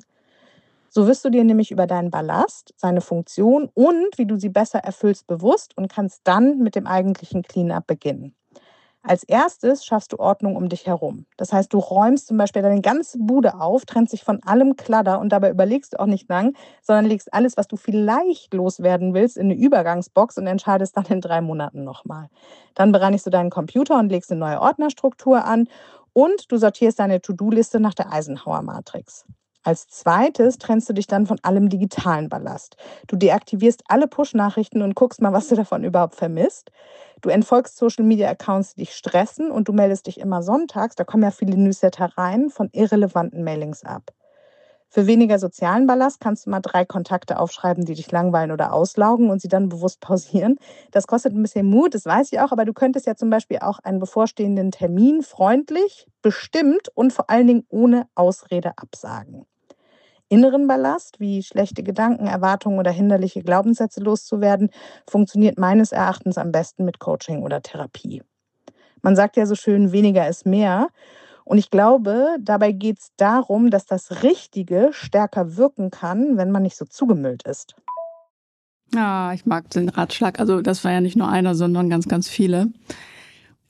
So wirst du dir nämlich über deinen Ballast, seine Funktion und wie du sie besser erfüllst bewusst und kannst dann mit dem eigentlichen Clean-up beginnen. Als erstes schaffst du Ordnung um dich herum. Das heißt, du räumst zum Beispiel deine ganze Bude auf, trennst dich von allem Kladder und dabei überlegst du auch nicht lang, sondern legst alles, was du vielleicht loswerden willst, in eine Übergangsbox und entscheidest dann in 3 Monaten nochmal. Dann bereinigst du deinen Computer und legst eine neue Ordnerstruktur an und du sortierst deine To-Do-Liste nach der Eisenhower-Matrix. Als zweites trennst du dich dann von allem digitalen Ballast. Du deaktivierst alle Push-Nachrichten und guckst mal, was du davon überhaupt vermisst. Du entfolgst Social-Media-Accounts, die dich stressen und du meldest dich immer sonntags, da kommen ja viele Newsletter rein, von irrelevanten Mailings ab. Für weniger sozialen Ballast kannst du mal 3 Kontakte aufschreiben, die dich langweilen oder auslaugen und sie dann bewusst pausieren. Das kostet ein bisschen Mut, das weiß ich auch, aber du könntest ja zum Beispiel auch einen bevorstehenden Termin freundlich, bestimmt und vor allen Dingen ohne Ausrede absagen. Inneren Ballast, wie schlechte Gedanken, Erwartungen oder hinderliche Glaubenssätze loszuwerden, funktioniert meines Erachtens am besten mit Coaching oder Therapie. Man sagt ja so schön, weniger ist mehr. Und ich glaube, dabei geht es darum, dass das Richtige stärker wirken kann, wenn man nicht so zugemüllt ist. Ja, ich mag den Ratschlag. Also das war ja nicht nur einer, sondern ganz, ganz viele.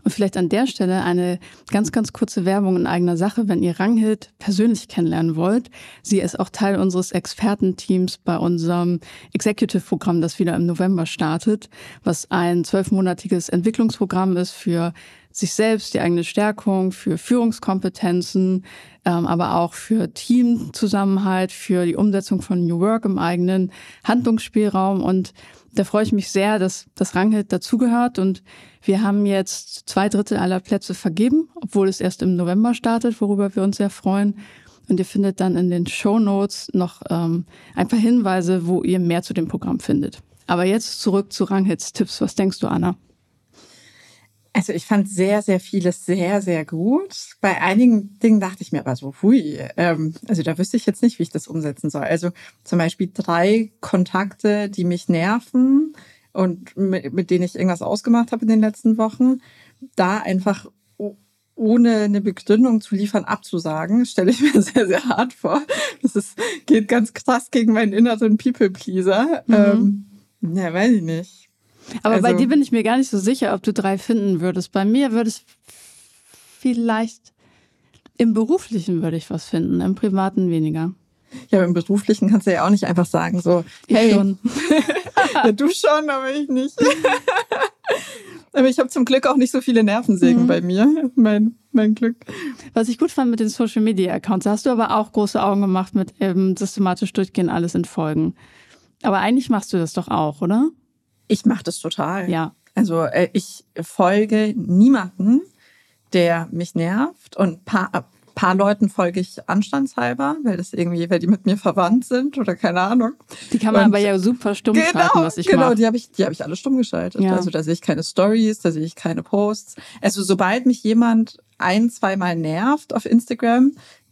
Und vielleicht an der Stelle eine ganz, ganz kurze Werbung in eigener Sache, wenn ihr Ranghild persönlich kennenlernen wollt. Sie ist auch Teil unseres Expertenteams bei unserem Executive-Programm, das wieder im November startet, was ein 12-monatiges Entwicklungsprogramm ist für sich selbst, die eigene Stärkung, für Führungskompetenzen, aber auch für Teamzusammenhalt, für die Umsetzung von New Work im eigenen Handlungsspielraum. Und da freue ich mich sehr, dass das Ranghild dazugehört. Und wir haben jetzt 2/3 aller Plätze vergeben, obwohl es erst im November startet, worüber wir uns sehr freuen. Und ihr findet dann in den Shownotes noch ein paar Hinweise, wo ihr mehr zu dem Programm findet. Aber jetzt zurück zu Ranghilds Tipps. Was denkst du, Anna? Also ich fand sehr, sehr vieles sehr, sehr gut. Bei einigen Dingen dachte ich mir aber so, also da wüsste ich jetzt nicht, wie ich das umsetzen soll. Also zum Beispiel 3 Kontakte, die mich nerven und mit denen ich irgendwas ausgemacht habe in den letzten Wochen, da einfach ohne eine Begründung zu liefern, abzusagen, stelle ich mir sehr, sehr hart vor. Geht ganz krass gegen meinen inneren People-Pleaser. Ja, weiß ich nicht. Aber bei dir bin ich mir gar nicht so sicher, ob du 3 finden würdest. Bei mir würde es vielleicht, im Beruflichen würde ich was finden, im Privaten weniger. Ja, aber im Beruflichen kannst du ja auch nicht einfach sagen so, hey, ich schon. Ja, du schon, aber ich nicht. Aber ich habe zum Glück auch nicht so viele Nervensägen bei mir, mein Glück. Was ich gut fand mit den Social-Media-Accounts, da hast du aber auch große Augen gemacht mit systematisch durchgehen, alles entfolgen. Aber eigentlich machst du das doch auch, oder? Ich mache das total. Ja. Also ich folge niemanden, der mich nervt, und paar Leuten folge ich anstandshalber, weil die mit mir verwandt sind oder keine Ahnung. Die kann man aber ja super stumm schalten, was ich mache. Genau, die hab ich alle stumm geschaltet. Ja. Also da sehe ich keine Stories, da sehe ich keine Posts. Also sobald mich jemand 1-2 Mal nervt auf Instagram,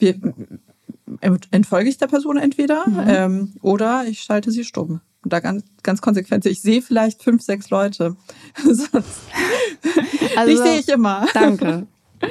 entfolge ich der Person entweder oder ich schalte sie stumm. Und da ganz, ganz konsequent. Ich sehe vielleicht 5-6 Leute. Die sehe ich immer. Danke.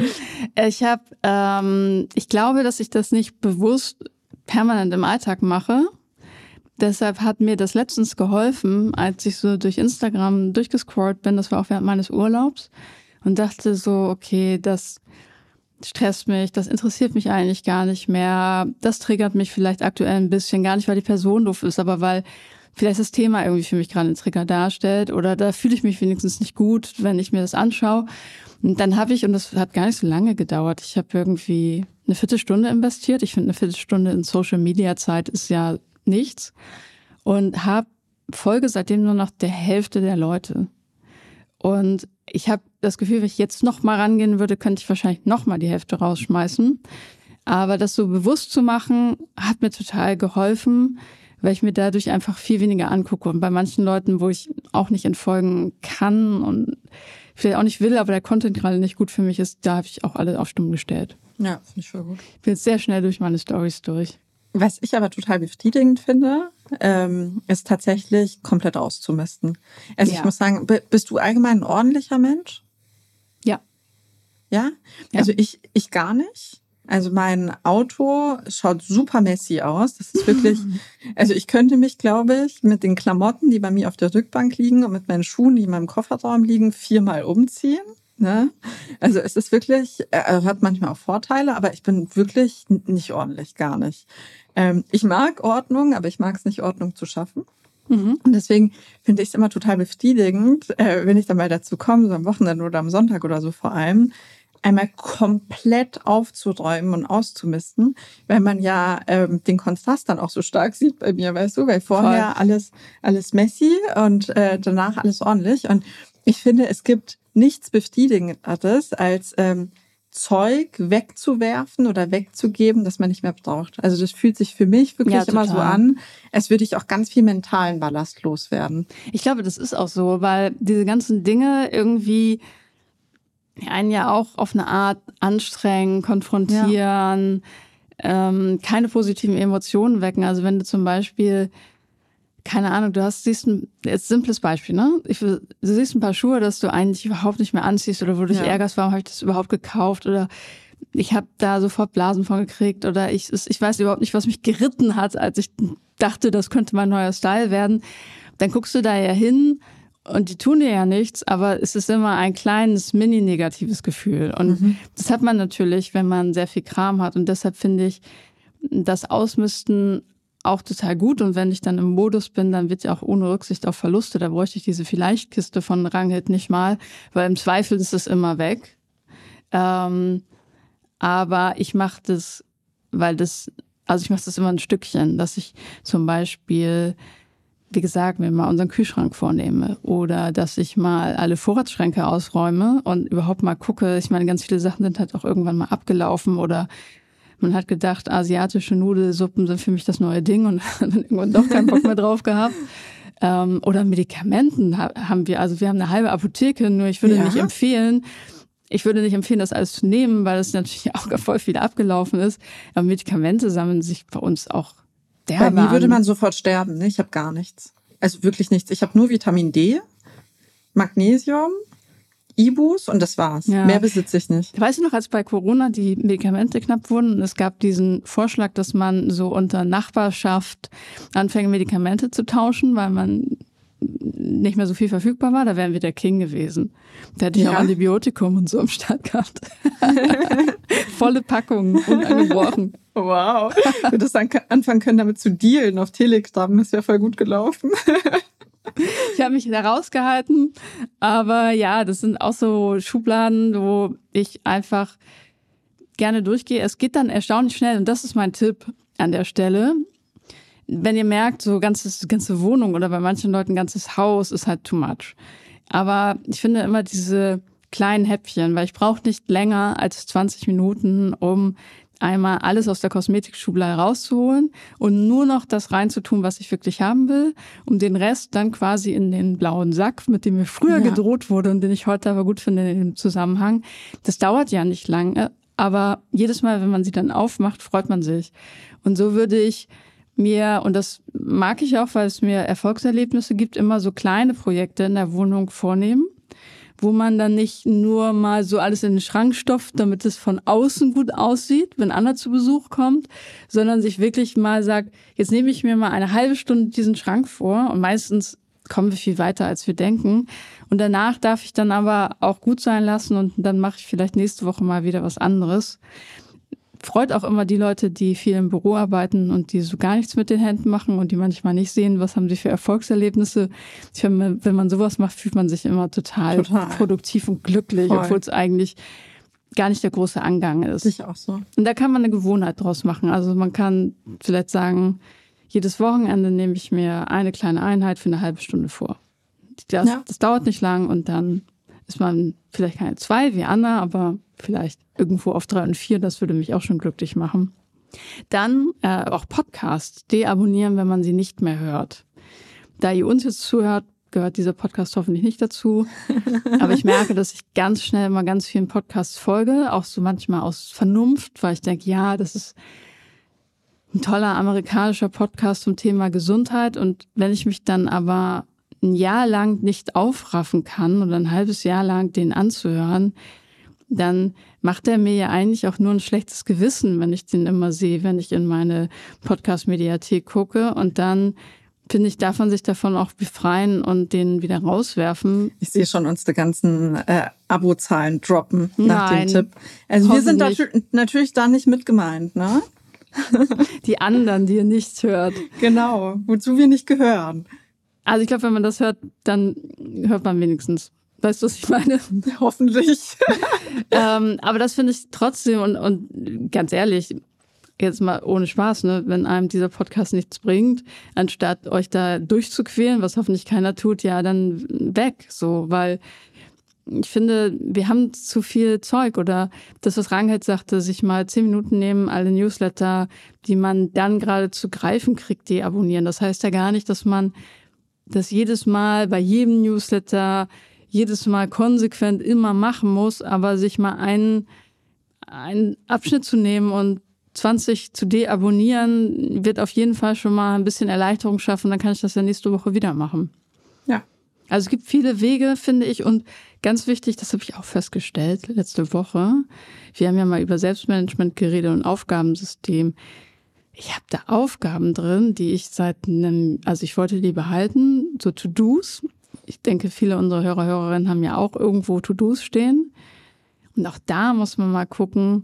Ich glaube, dass ich das nicht bewusst permanent im Alltag mache. Deshalb hat mir das letztens geholfen, als ich so durch Instagram durchgescrollt bin. Das war auch während meines Urlaubs. Und dachte so, okay, das stresst mich, das interessiert mich eigentlich gar nicht mehr. Das triggert mich vielleicht aktuell ein bisschen. Gar nicht, weil die Person doof ist, aber weil vielleicht das Thema irgendwie für mich gerade einen Trigger darstellt. Oder da fühle ich mich wenigstens nicht gut, wenn ich mir das anschaue. Und dann habe ich, und das hat gar nicht so lange gedauert, ich habe irgendwie eine Viertelstunde investiert. Ich finde, eine Viertelstunde in Social-Media-Zeit ist ja nichts. Und folge seitdem nur noch der Hälfte der Leute. Und ich habe das Gefühl, wenn ich jetzt noch mal rangehen würde, könnte ich wahrscheinlich noch mal die Hälfte rausschmeißen. Aber das so bewusst zu machen, hat mir total geholfen, weil ich mir dadurch einfach viel weniger angucke. Und bei manchen Leuten, wo ich auch nicht entfolgen kann und vielleicht auch nicht will, aber der Content gerade nicht gut für mich ist, da habe ich auch alle auf stumm gestellt. Ja, finde ich voll gut. Ich bin jetzt sehr schnell durch meine Storys durch. Was ich aber total befriedigend finde, ist tatsächlich komplett auszumisten. Also ich muss sagen, bist du allgemein ein ordentlicher Mensch? Ja. Ja? Also ich gar nicht. Also mein Auto schaut super messy aus. Das ist wirklich, also ich könnte mich, glaube ich, mit den Klamotten, die bei mir auf der Rückbank liegen, und mit meinen Schuhen, die in meinem Kofferraum liegen, 4-mal umziehen. Ne? Also es ist wirklich, hat manchmal auch Vorteile, aber ich bin wirklich nicht ordentlich, gar nicht. Ich mag Ordnung, aber ich mag es nicht, Ordnung zu schaffen. Und deswegen finde ich es immer total befriedigend, wenn ich dann mal dazu komme, so am Wochenende oder am Sonntag oder so vor allem, einmal komplett aufzuräumen und auszumisten, weil man ja den Kontrast dann auch so stark sieht bei mir, weißt du, weil vorher alles messy und danach alles ordentlich. Und ich finde, es gibt nichts Befriedigenderes, als Zeug wegzuwerfen oder wegzugeben, das man nicht mehr braucht. Also das fühlt sich für mich wirklich immer so an, als würde ich auch ganz viel mentalen Ballast loswerden. Ich glaube, das ist auch so, weil diese ganzen Dinge irgendwie einen ja auch auf eine Art anstrengen, konfrontieren, keine positiven Emotionen wecken. Also wenn du zum Beispiel, keine Ahnung, siehst ein simples Beispiel, ne? Du siehst ein paar Schuhe, das du eigentlich überhaupt nicht mehr anziehst oder wo du dich ärgerst, warum habe ich das überhaupt gekauft, oder ich habe da sofort Blasen von gekriegt, oder ich weiß überhaupt nicht, was mich geritten hat, als ich dachte, das könnte mein neuer Style werden. Dann guckst du da ja hin Und die tun dir ja nichts, aber es ist immer ein kleines, mini-negatives Gefühl. Und das hat man natürlich, wenn man sehr viel Kram hat. Und deshalb finde ich das Ausmisten auch total gut. Und wenn ich dann im Modus bin, dann wird ja auch ohne Rücksicht auf Verluste. Da bräuchte ich diese Vielleicht-Kiste von Ranghit nicht mal, weil im Zweifel ist es immer weg. Aber ich mache das, ich mache das immer ein Stückchen, dass ich zum Beispiel, wie gesagt, mir mal unseren Kühlschrank vornehme oder dass ich mal alle Vorratsschränke ausräume und überhaupt mal gucke. Ich meine, ganz viele Sachen sind halt auch irgendwann mal abgelaufen oder man hat gedacht, asiatische Nudelsuppen sind für mich das neue Ding und dann irgendwann doch keinen Bock mehr drauf gehabt. Oder Medikamenten haben wir. Also wir haben eine halbe Apotheke, nur ich würde nicht empfehlen, das alles zu nehmen, weil das natürlich auch voll viel abgelaufen ist. Aber Medikamente sammeln sich bei uns auch derbe an. Bei mir würde man sofort sterben, ne? Ich habe gar nichts. Also wirklich nichts. Ich habe nur Vitamin D, Magnesium, Ibus und das war's. Ja. Mehr besitze ich nicht. Weißt du noch, als bei Corona die Medikamente knapp wurden und es gab diesen Vorschlag, dass man so unter Nachbarschaft anfängt, Medikamente zu tauschen, weil man nicht mehr so viel verfügbar war, da wären wir der King gewesen. Da hätte ich auch Antibiotikum und so im Start gehabt. Volle Packungen, unangebrochen. Wow. Du hättest dann anfangen können, damit zu dealen auf Telegram. Das wäre voll gut gelaufen. Ich habe mich da rausgehalten, aber ja, das sind auch so Schubladen, wo ich einfach gerne durchgehe. Es geht dann erstaunlich schnell und das ist mein Tipp an der Stelle. Wenn ihr merkt, so ganze Wohnung oder bei manchen Leuten ganzes Haus ist halt too much. Aber ich finde immer diese kleinen Häppchen, weil ich brauche nicht länger als 20 Minuten, um einmal alles aus der Kosmetikschublade rauszuholen und nur noch das reinzutun, was ich wirklich haben will, um den Rest dann quasi in den blauen Sack, mit dem mir früher gedroht wurde und den ich heute aber gut finde in dem Zusammenhang. Das dauert ja nicht lange, aber jedes Mal, wenn man sie dann aufmacht, freut man sich. Und so würde ich mir, und das mag ich auch, weil es mir Erfolgserlebnisse gibt, immer so kleine Projekte in der Wohnung vornehmen, wo man dann nicht nur mal so alles in den Schrank stopft, damit es von außen gut aussieht, wenn Anna zu Besuch kommt, sondern sich wirklich mal sagt, jetzt nehme ich mir mal eine halbe Stunde diesen Schrank vor und meistens kommen wir viel weiter, als wir denken. Und danach darf ich dann aber auch gut sein lassen und dann mache ich vielleicht nächste Woche mal wieder was anderes. Freut auch immer die Leute, die viel im Büro arbeiten und die so gar nichts mit den Händen machen und die manchmal nicht sehen, was haben sie für Erfolgserlebnisse. Ich finde, wenn man sowas macht, fühlt man sich immer total produktiv und glücklich, obwohl es eigentlich gar nicht der große Angang ist. Ich auch so. Und da kann man eine Gewohnheit draus machen. Also man kann vielleicht sagen, jedes Wochenende nehme ich mir eine kleine Einheit für eine halbe Stunde vor. Das dauert nicht lang und dann ist man vielleicht keine 2 wie Anna, aber vielleicht irgendwo auf 3 und 4, das würde mich auch schon glücklich machen. Dann auch Podcasts deabonnieren, wenn man sie nicht mehr hört. Da ihr uns jetzt zuhört, gehört dieser Podcast hoffentlich nicht dazu. Aber ich merke, dass ich ganz schnell mal ganz vielen Podcasts folge, auch so manchmal aus Vernunft, weil ich denke, ja, das ist ein toller amerikanischer Podcast zum Thema Gesundheit. Und wenn ich mich dann aber ein Jahr lang nicht aufraffen kann oder ein halbes Jahr lang den anzuhören, dann macht er mir ja eigentlich auch nur ein schlechtes Gewissen, wenn ich den immer sehe, wenn ich in meine Podcast-Mediathek gucke. Und dann, finde ich, darf man sich davon auch befreien und den wieder rauswerfen. Ich sehe schon uns die ganzen Abozahlen droppen nach dem Tipp. Also wir sind natürlich da nicht mit gemeint, ne? Die anderen, die ihr nicht hört. Genau, wozu wir nicht gehören. Also ich glaube, wenn man das hört, dann hört man wenigstens. Weißt du, was ich meine? Hoffentlich. Aber das finde ich trotzdem und ganz ehrlich, jetzt mal ohne Spaß, ne, wenn einem dieser Podcast nichts bringt, anstatt euch da durchzuquälen, was hoffentlich keiner tut, ja, dann weg. So, weil ich finde, wir haben zu viel Zeug oder das, was Ranghit sagte, sich mal 10 Minuten nehmen, alle Newsletter, die man dann gerade zu greifen kriegt, deabonnieren. Das heißt ja gar nicht, dass man das jedes Mal bei jedem Newsletter jedes Mal konsequent immer machen muss, aber sich mal einen Abschnitt zu nehmen und 20 zu deabonnieren, wird auf jeden Fall schon mal ein bisschen Erleichterung schaffen. Dann kann ich das ja nächste Woche wieder machen. Ja. Also es gibt viele Wege, finde ich. Und ganz wichtig, das habe ich auch festgestellt letzte Woche. Wir haben ja mal über Selbstmanagement geredet und Aufgabensystem. Ich habe da Aufgaben drin, die ich also ich wollte die behalten, so To-Dos. ich denke, viele unserer Hörerinnen haben ja auch irgendwo To-Dos stehen. Und auch da muss man mal gucken,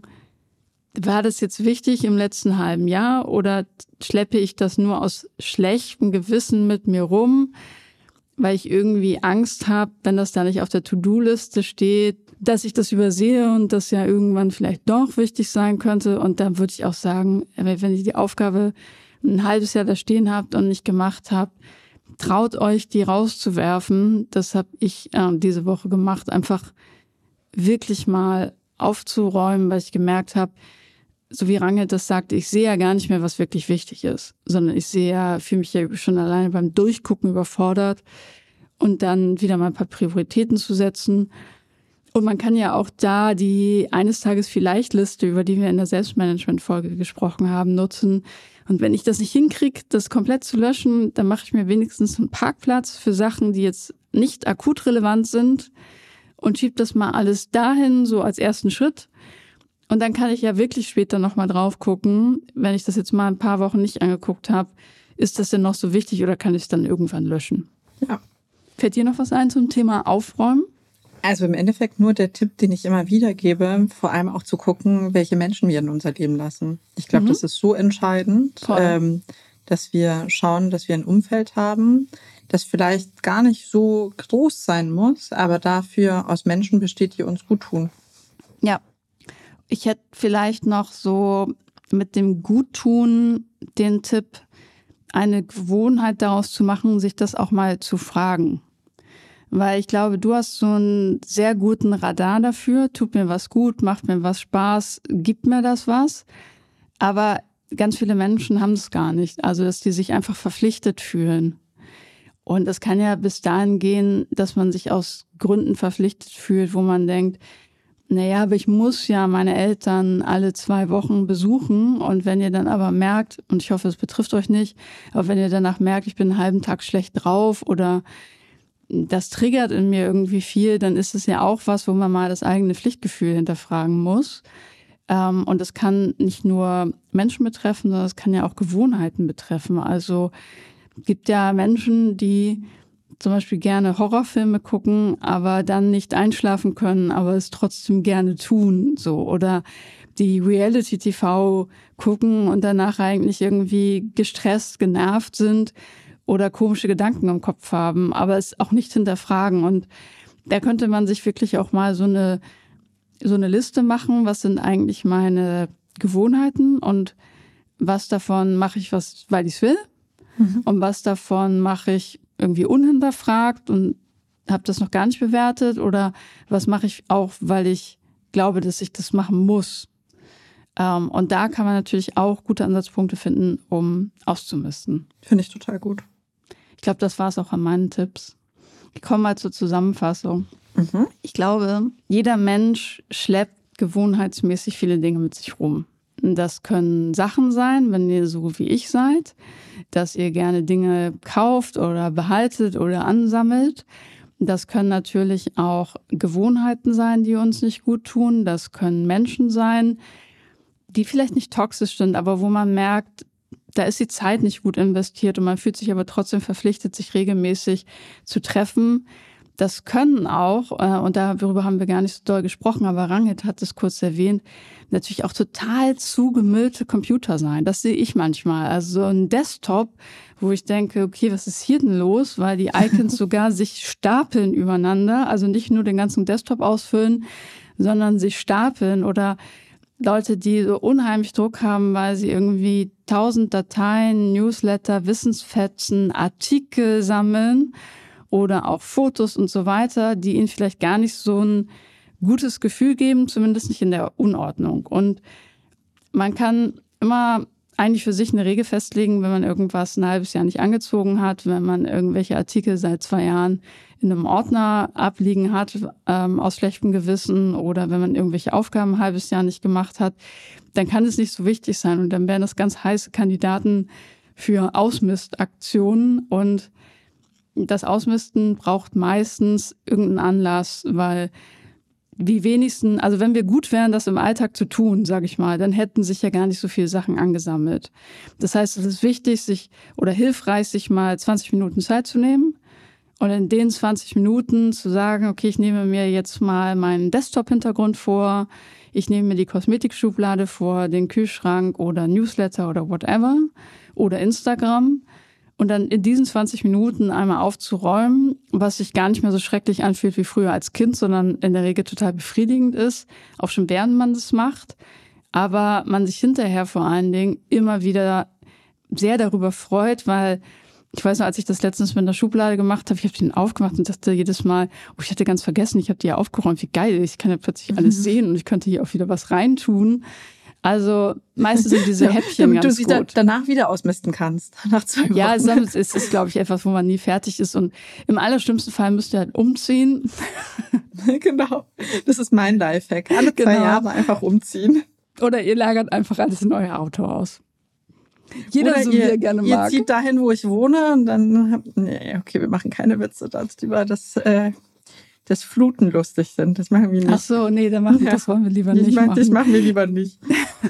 war das jetzt wichtig im letzten halben Jahr oder schleppe ich das nur aus schlechtem Gewissen mit mir rum, weil ich irgendwie Angst habe, wenn das da nicht auf der To-Do-Liste steht, dass ich das übersehe und das ja irgendwann vielleicht doch wichtig sein könnte. Und dann würde ich auch sagen, wenn ihr die Aufgabe ein halbes Jahr da stehen habt und nicht gemacht habt, traut euch, die rauszuwerfen. Das habe ich diese Woche gemacht, einfach wirklich mal aufzuräumen, weil ich gemerkt habe, so wie Rangel das sagt, ich sehe ja gar nicht mehr, was wirklich wichtig ist, sondern fühle mich ja schon alleine beim Durchgucken überfordert und dann wieder mal ein paar Prioritäten zu setzen. Und man kann ja auch da die eines Tages vielleicht Liste, über die wir in der Selbstmanagement-Folge gesprochen haben, nutzen. Und wenn ich das nicht hinkriege, das komplett zu löschen, dann mache ich mir wenigstens einen Parkplatz für Sachen, die jetzt nicht akut relevant sind und schiebe das mal alles dahin, so als ersten Schritt. Und dann kann ich ja wirklich später nochmal drauf gucken, wenn ich das jetzt mal ein paar Wochen nicht angeguckt habe, ist das denn noch so wichtig oder kann ich es dann irgendwann löschen? Ja. Fällt dir noch was ein zum Thema Aufräumen? Also im Endeffekt nur der Tipp, den ich immer wieder gebe, vor allem auch zu gucken, welche Menschen wir in unser Leben lassen. Ich glaube, das ist so entscheidend, dass wir schauen, dass wir ein Umfeld haben, das vielleicht gar nicht so groß sein muss, aber dafür aus Menschen besteht, die uns gut tun. Ja, ich hätte vielleicht noch so mit dem Guttun den Tipp, eine Gewohnheit daraus zu machen, sich das auch mal zu fragen. Weil ich glaube, du hast so einen sehr guten Radar dafür. Tut mir was gut, macht mir was Spaß, gibt mir das was. Aber ganz viele Menschen haben es gar nicht. Also, dass die sich einfach verpflichtet fühlen. Und es kann ja bis dahin gehen, dass man sich aus Gründen verpflichtet fühlt, wo man denkt, naja, aber ich muss ja meine Eltern alle 2 Wochen besuchen. Und wenn ihr dann aber merkt, und ich hoffe, es betrifft euch nicht, aber wenn ihr danach merkt, ich bin einen halben Tag schlecht drauf oder das triggert in mir irgendwie viel, dann ist es ja auch was, wo man mal das eigene Pflichtgefühl hinterfragen muss. Und das kann nicht nur Menschen betreffen, sondern es kann ja auch Gewohnheiten betreffen. Also es gibt ja Menschen, die zum Beispiel gerne Horrorfilme gucken, aber dann nicht einschlafen können, aber es trotzdem gerne tun, so. Oder die Reality-TV gucken und danach eigentlich irgendwie gestresst, genervt sind oder komische Gedanken im Kopf haben, aber es auch nicht hinterfragen. Und da könnte man sich wirklich auch mal so eine Liste machen, was sind eigentlich meine Gewohnheiten und was davon mache ich weil ich es will und was davon mache ich irgendwie unhinterfragt und habe das noch gar nicht bewertet oder was mache ich auch, weil ich glaube, dass ich das machen muss. Und da kann man natürlich auch gute Ansatzpunkte finden, um auszumisten. Finde ich total gut. Ich glaube, das war es auch an meinen Tipps. Ich komme mal zur Zusammenfassung. Ich glaube, jeder Mensch schleppt gewohnheitsmäßig viele Dinge mit sich rum. Das können Sachen sein, wenn ihr so wie ich seid, dass ihr gerne Dinge kauft oder behaltet oder ansammelt. Das können natürlich auch Gewohnheiten sein, die uns nicht gut tun. Das können Menschen sein, die vielleicht nicht toxisch sind, aber wo man merkt, da ist die Zeit nicht gut investiert und man fühlt sich aber trotzdem verpflichtet, sich regelmäßig zu treffen. Das können auch, und darüber haben wir gar nicht so doll gesprochen, aber Rangit hat es kurz erwähnt, natürlich auch total zugemüllte Computer sein. Das sehe ich manchmal. Also so ein Desktop, wo ich denke, okay, was ist hier denn los? Weil die Icons sogar sich stapeln übereinander. Also nicht nur den ganzen Desktop ausfüllen, sondern sich stapeln. Oder Leute, die so unheimlich Druck haben, weil sie irgendwie 1000 Dateien, Newsletter, Wissensfetzen, Artikel sammeln oder auch Fotos und so weiter, die ihnen vielleicht gar nicht so ein gutes Gefühl geben, zumindest nicht in der Unordnung. Und man kann immer eigentlich für sich eine Regel festlegen, wenn man irgendwas ein halbes Jahr nicht angezogen hat, wenn man irgendwelche Artikel seit 2 Jahren in einem Ordner abliegen hat, aus schlechtem Gewissen, oder wenn man irgendwelche Aufgaben ein halbes Jahr nicht gemacht hat, dann kann es nicht so wichtig sein. Und dann wären das ganz heiße Kandidaten für Ausmistaktionen. Und das Ausmisten braucht meistens irgendeinen Anlass, weil die wenigsten, also wenn wir gut wären, das im Alltag zu tun, sage ich mal, dann hätten sich ja gar nicht so viele Sachen angesammelt. Das heißt, es ist wichtig, hilfreich, sich mal 20 Minuten Zeit zu nehmen Und in den 20 Minuten zu sagen, okay, ich nehme mir jetzt mal meinen Desktop-Hintergrund vor, ich nehme mir die Kosmetikschublade vor, den Kühlschrank oder Newsletter oder whatever oder Instagram. Und dann in diesen 20 Minuten einmal aufzuräumen, was sich gar nicht mehr so schrecklich anfühlt wie früher als Kind, sondern in der Regel total befriedigend ist, auch schon während man das macht. Aber man sich hinterher vor allen Dingen immer wieder sehr darüber freut, weil ich weiß noch, als ich das letztens mit einer Schublade gemacht habe, ich habe den aufgemacht und dachte jedes Mal, oh, ich hatte ganz vergessen, ich habe die ja aufgeräumt, wie geil, ich kann ja plötzlich alles sehen und ich könnte hier auch wieder was reintun. Also meistens sind diese Häppchen damit ganz du sie gut. danach wieder ausmisten kannst, nach 2 Wochen. Ja, sonst ist es, glaube ich, etwas, wo man nie fertig ist. Und im allerschlimmsten Fall müsst ihr halt umziehen. Genau, das ist mein Lifehack. Alle 2 Jahre einfach umziehen. Oder ihr lagert einfach alles in euer Auto aus. Jeder Oder so, wie er gerne ihr mag. zieht dahin, wo ich wohne und dann, nee, okay, wir machen keine Witze, dass lieber das Fluten lustig sind. Das machen wir nicht. Ach so, nee, das wollen wir lieber nicht machen. Das machen wir lieber nicht.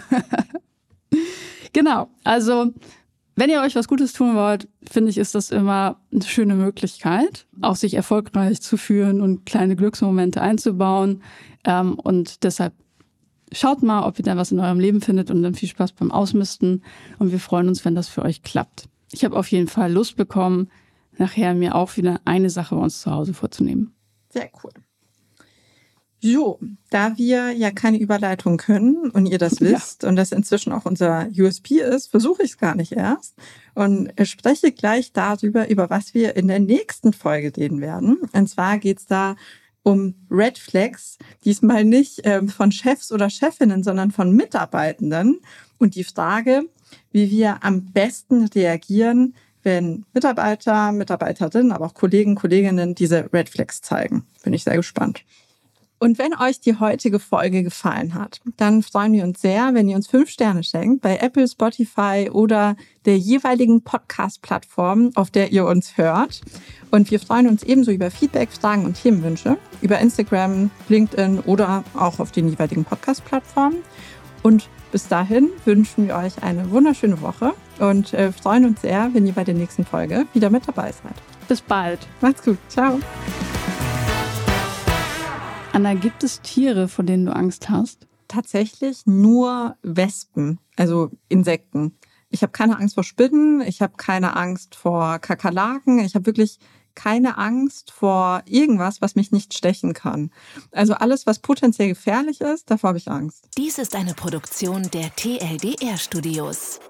Genau, also wenn ihr euch was Gutes tun wollt, finde ich, ist das immer eine schöne Möglichkeit, auch sich erfolgreich zu fühlen und kleine Glücksmomente einzubauen. Und deshalb schaut mal, ob ihr da was in eurem Leben findet und dann viel Spaß beim Ausmisten. Und wir freuen uns, wenn das für euch klappt. Ich habe auf jeden Fall Lust bekommen, nachher mir auch wieder eine Sache bei uns zu Hause vorzunehmen. Sehr cool. So, da wir ja keine Überleitung können und ihr das wisst und das inzwischen auch unser USP ist, versuche ich es gar nicht erst und spreche gleich darüber, über was wir in der nächsten Folge reden werden. Und zwar geht es da um Red Flags, diesmal nicht von Chefs oder Chefinnen, sondern von Mitarbeitenden und die Frage, wie wir am besten reagieren, wenn Mitarbeiter, Mitarbeiterinnen, aber auch Kollegen, Kolleginnen diese Red Flags zeigen. Bin ich sehr gespannt. Und wenn euch die heutige Folge gefallen hat, dann freuen wir uns sehr, wenn ihr uns 5 Sterne schenkt bei Apple, Spotify oder der jeweiligen Podcast-Plattform, auf der ihr uns hört. Und wir freuen uns ebenso über Feedback, Fragen und Themenwünsche über Instagram, LinkedIn oder auch auf den jeweiligen Podcast-Plattformen. Und bis dahin wünschen wir euch eine wunderschöne Woche und freuen uns sehr, wenn ihr bei der nächsten Folge wieder mit dabei seid. Bis bald. Macht's gut. Ciao. Anna, gibt es Tiere, vor denen du Angst hast? Tatsächlich nur Wespen, also Insekten. Ich habe keine Angst vor Spinnen, ich habe keine Angst vor Kakerlaken, ich habe wirklich keine Angst vor irgendwas, was mich nicht stechen kann. Also alles, was potenziell gefährlich ist, davor habe ich Angst. Dies ist eine Produktion der TLDR Studios.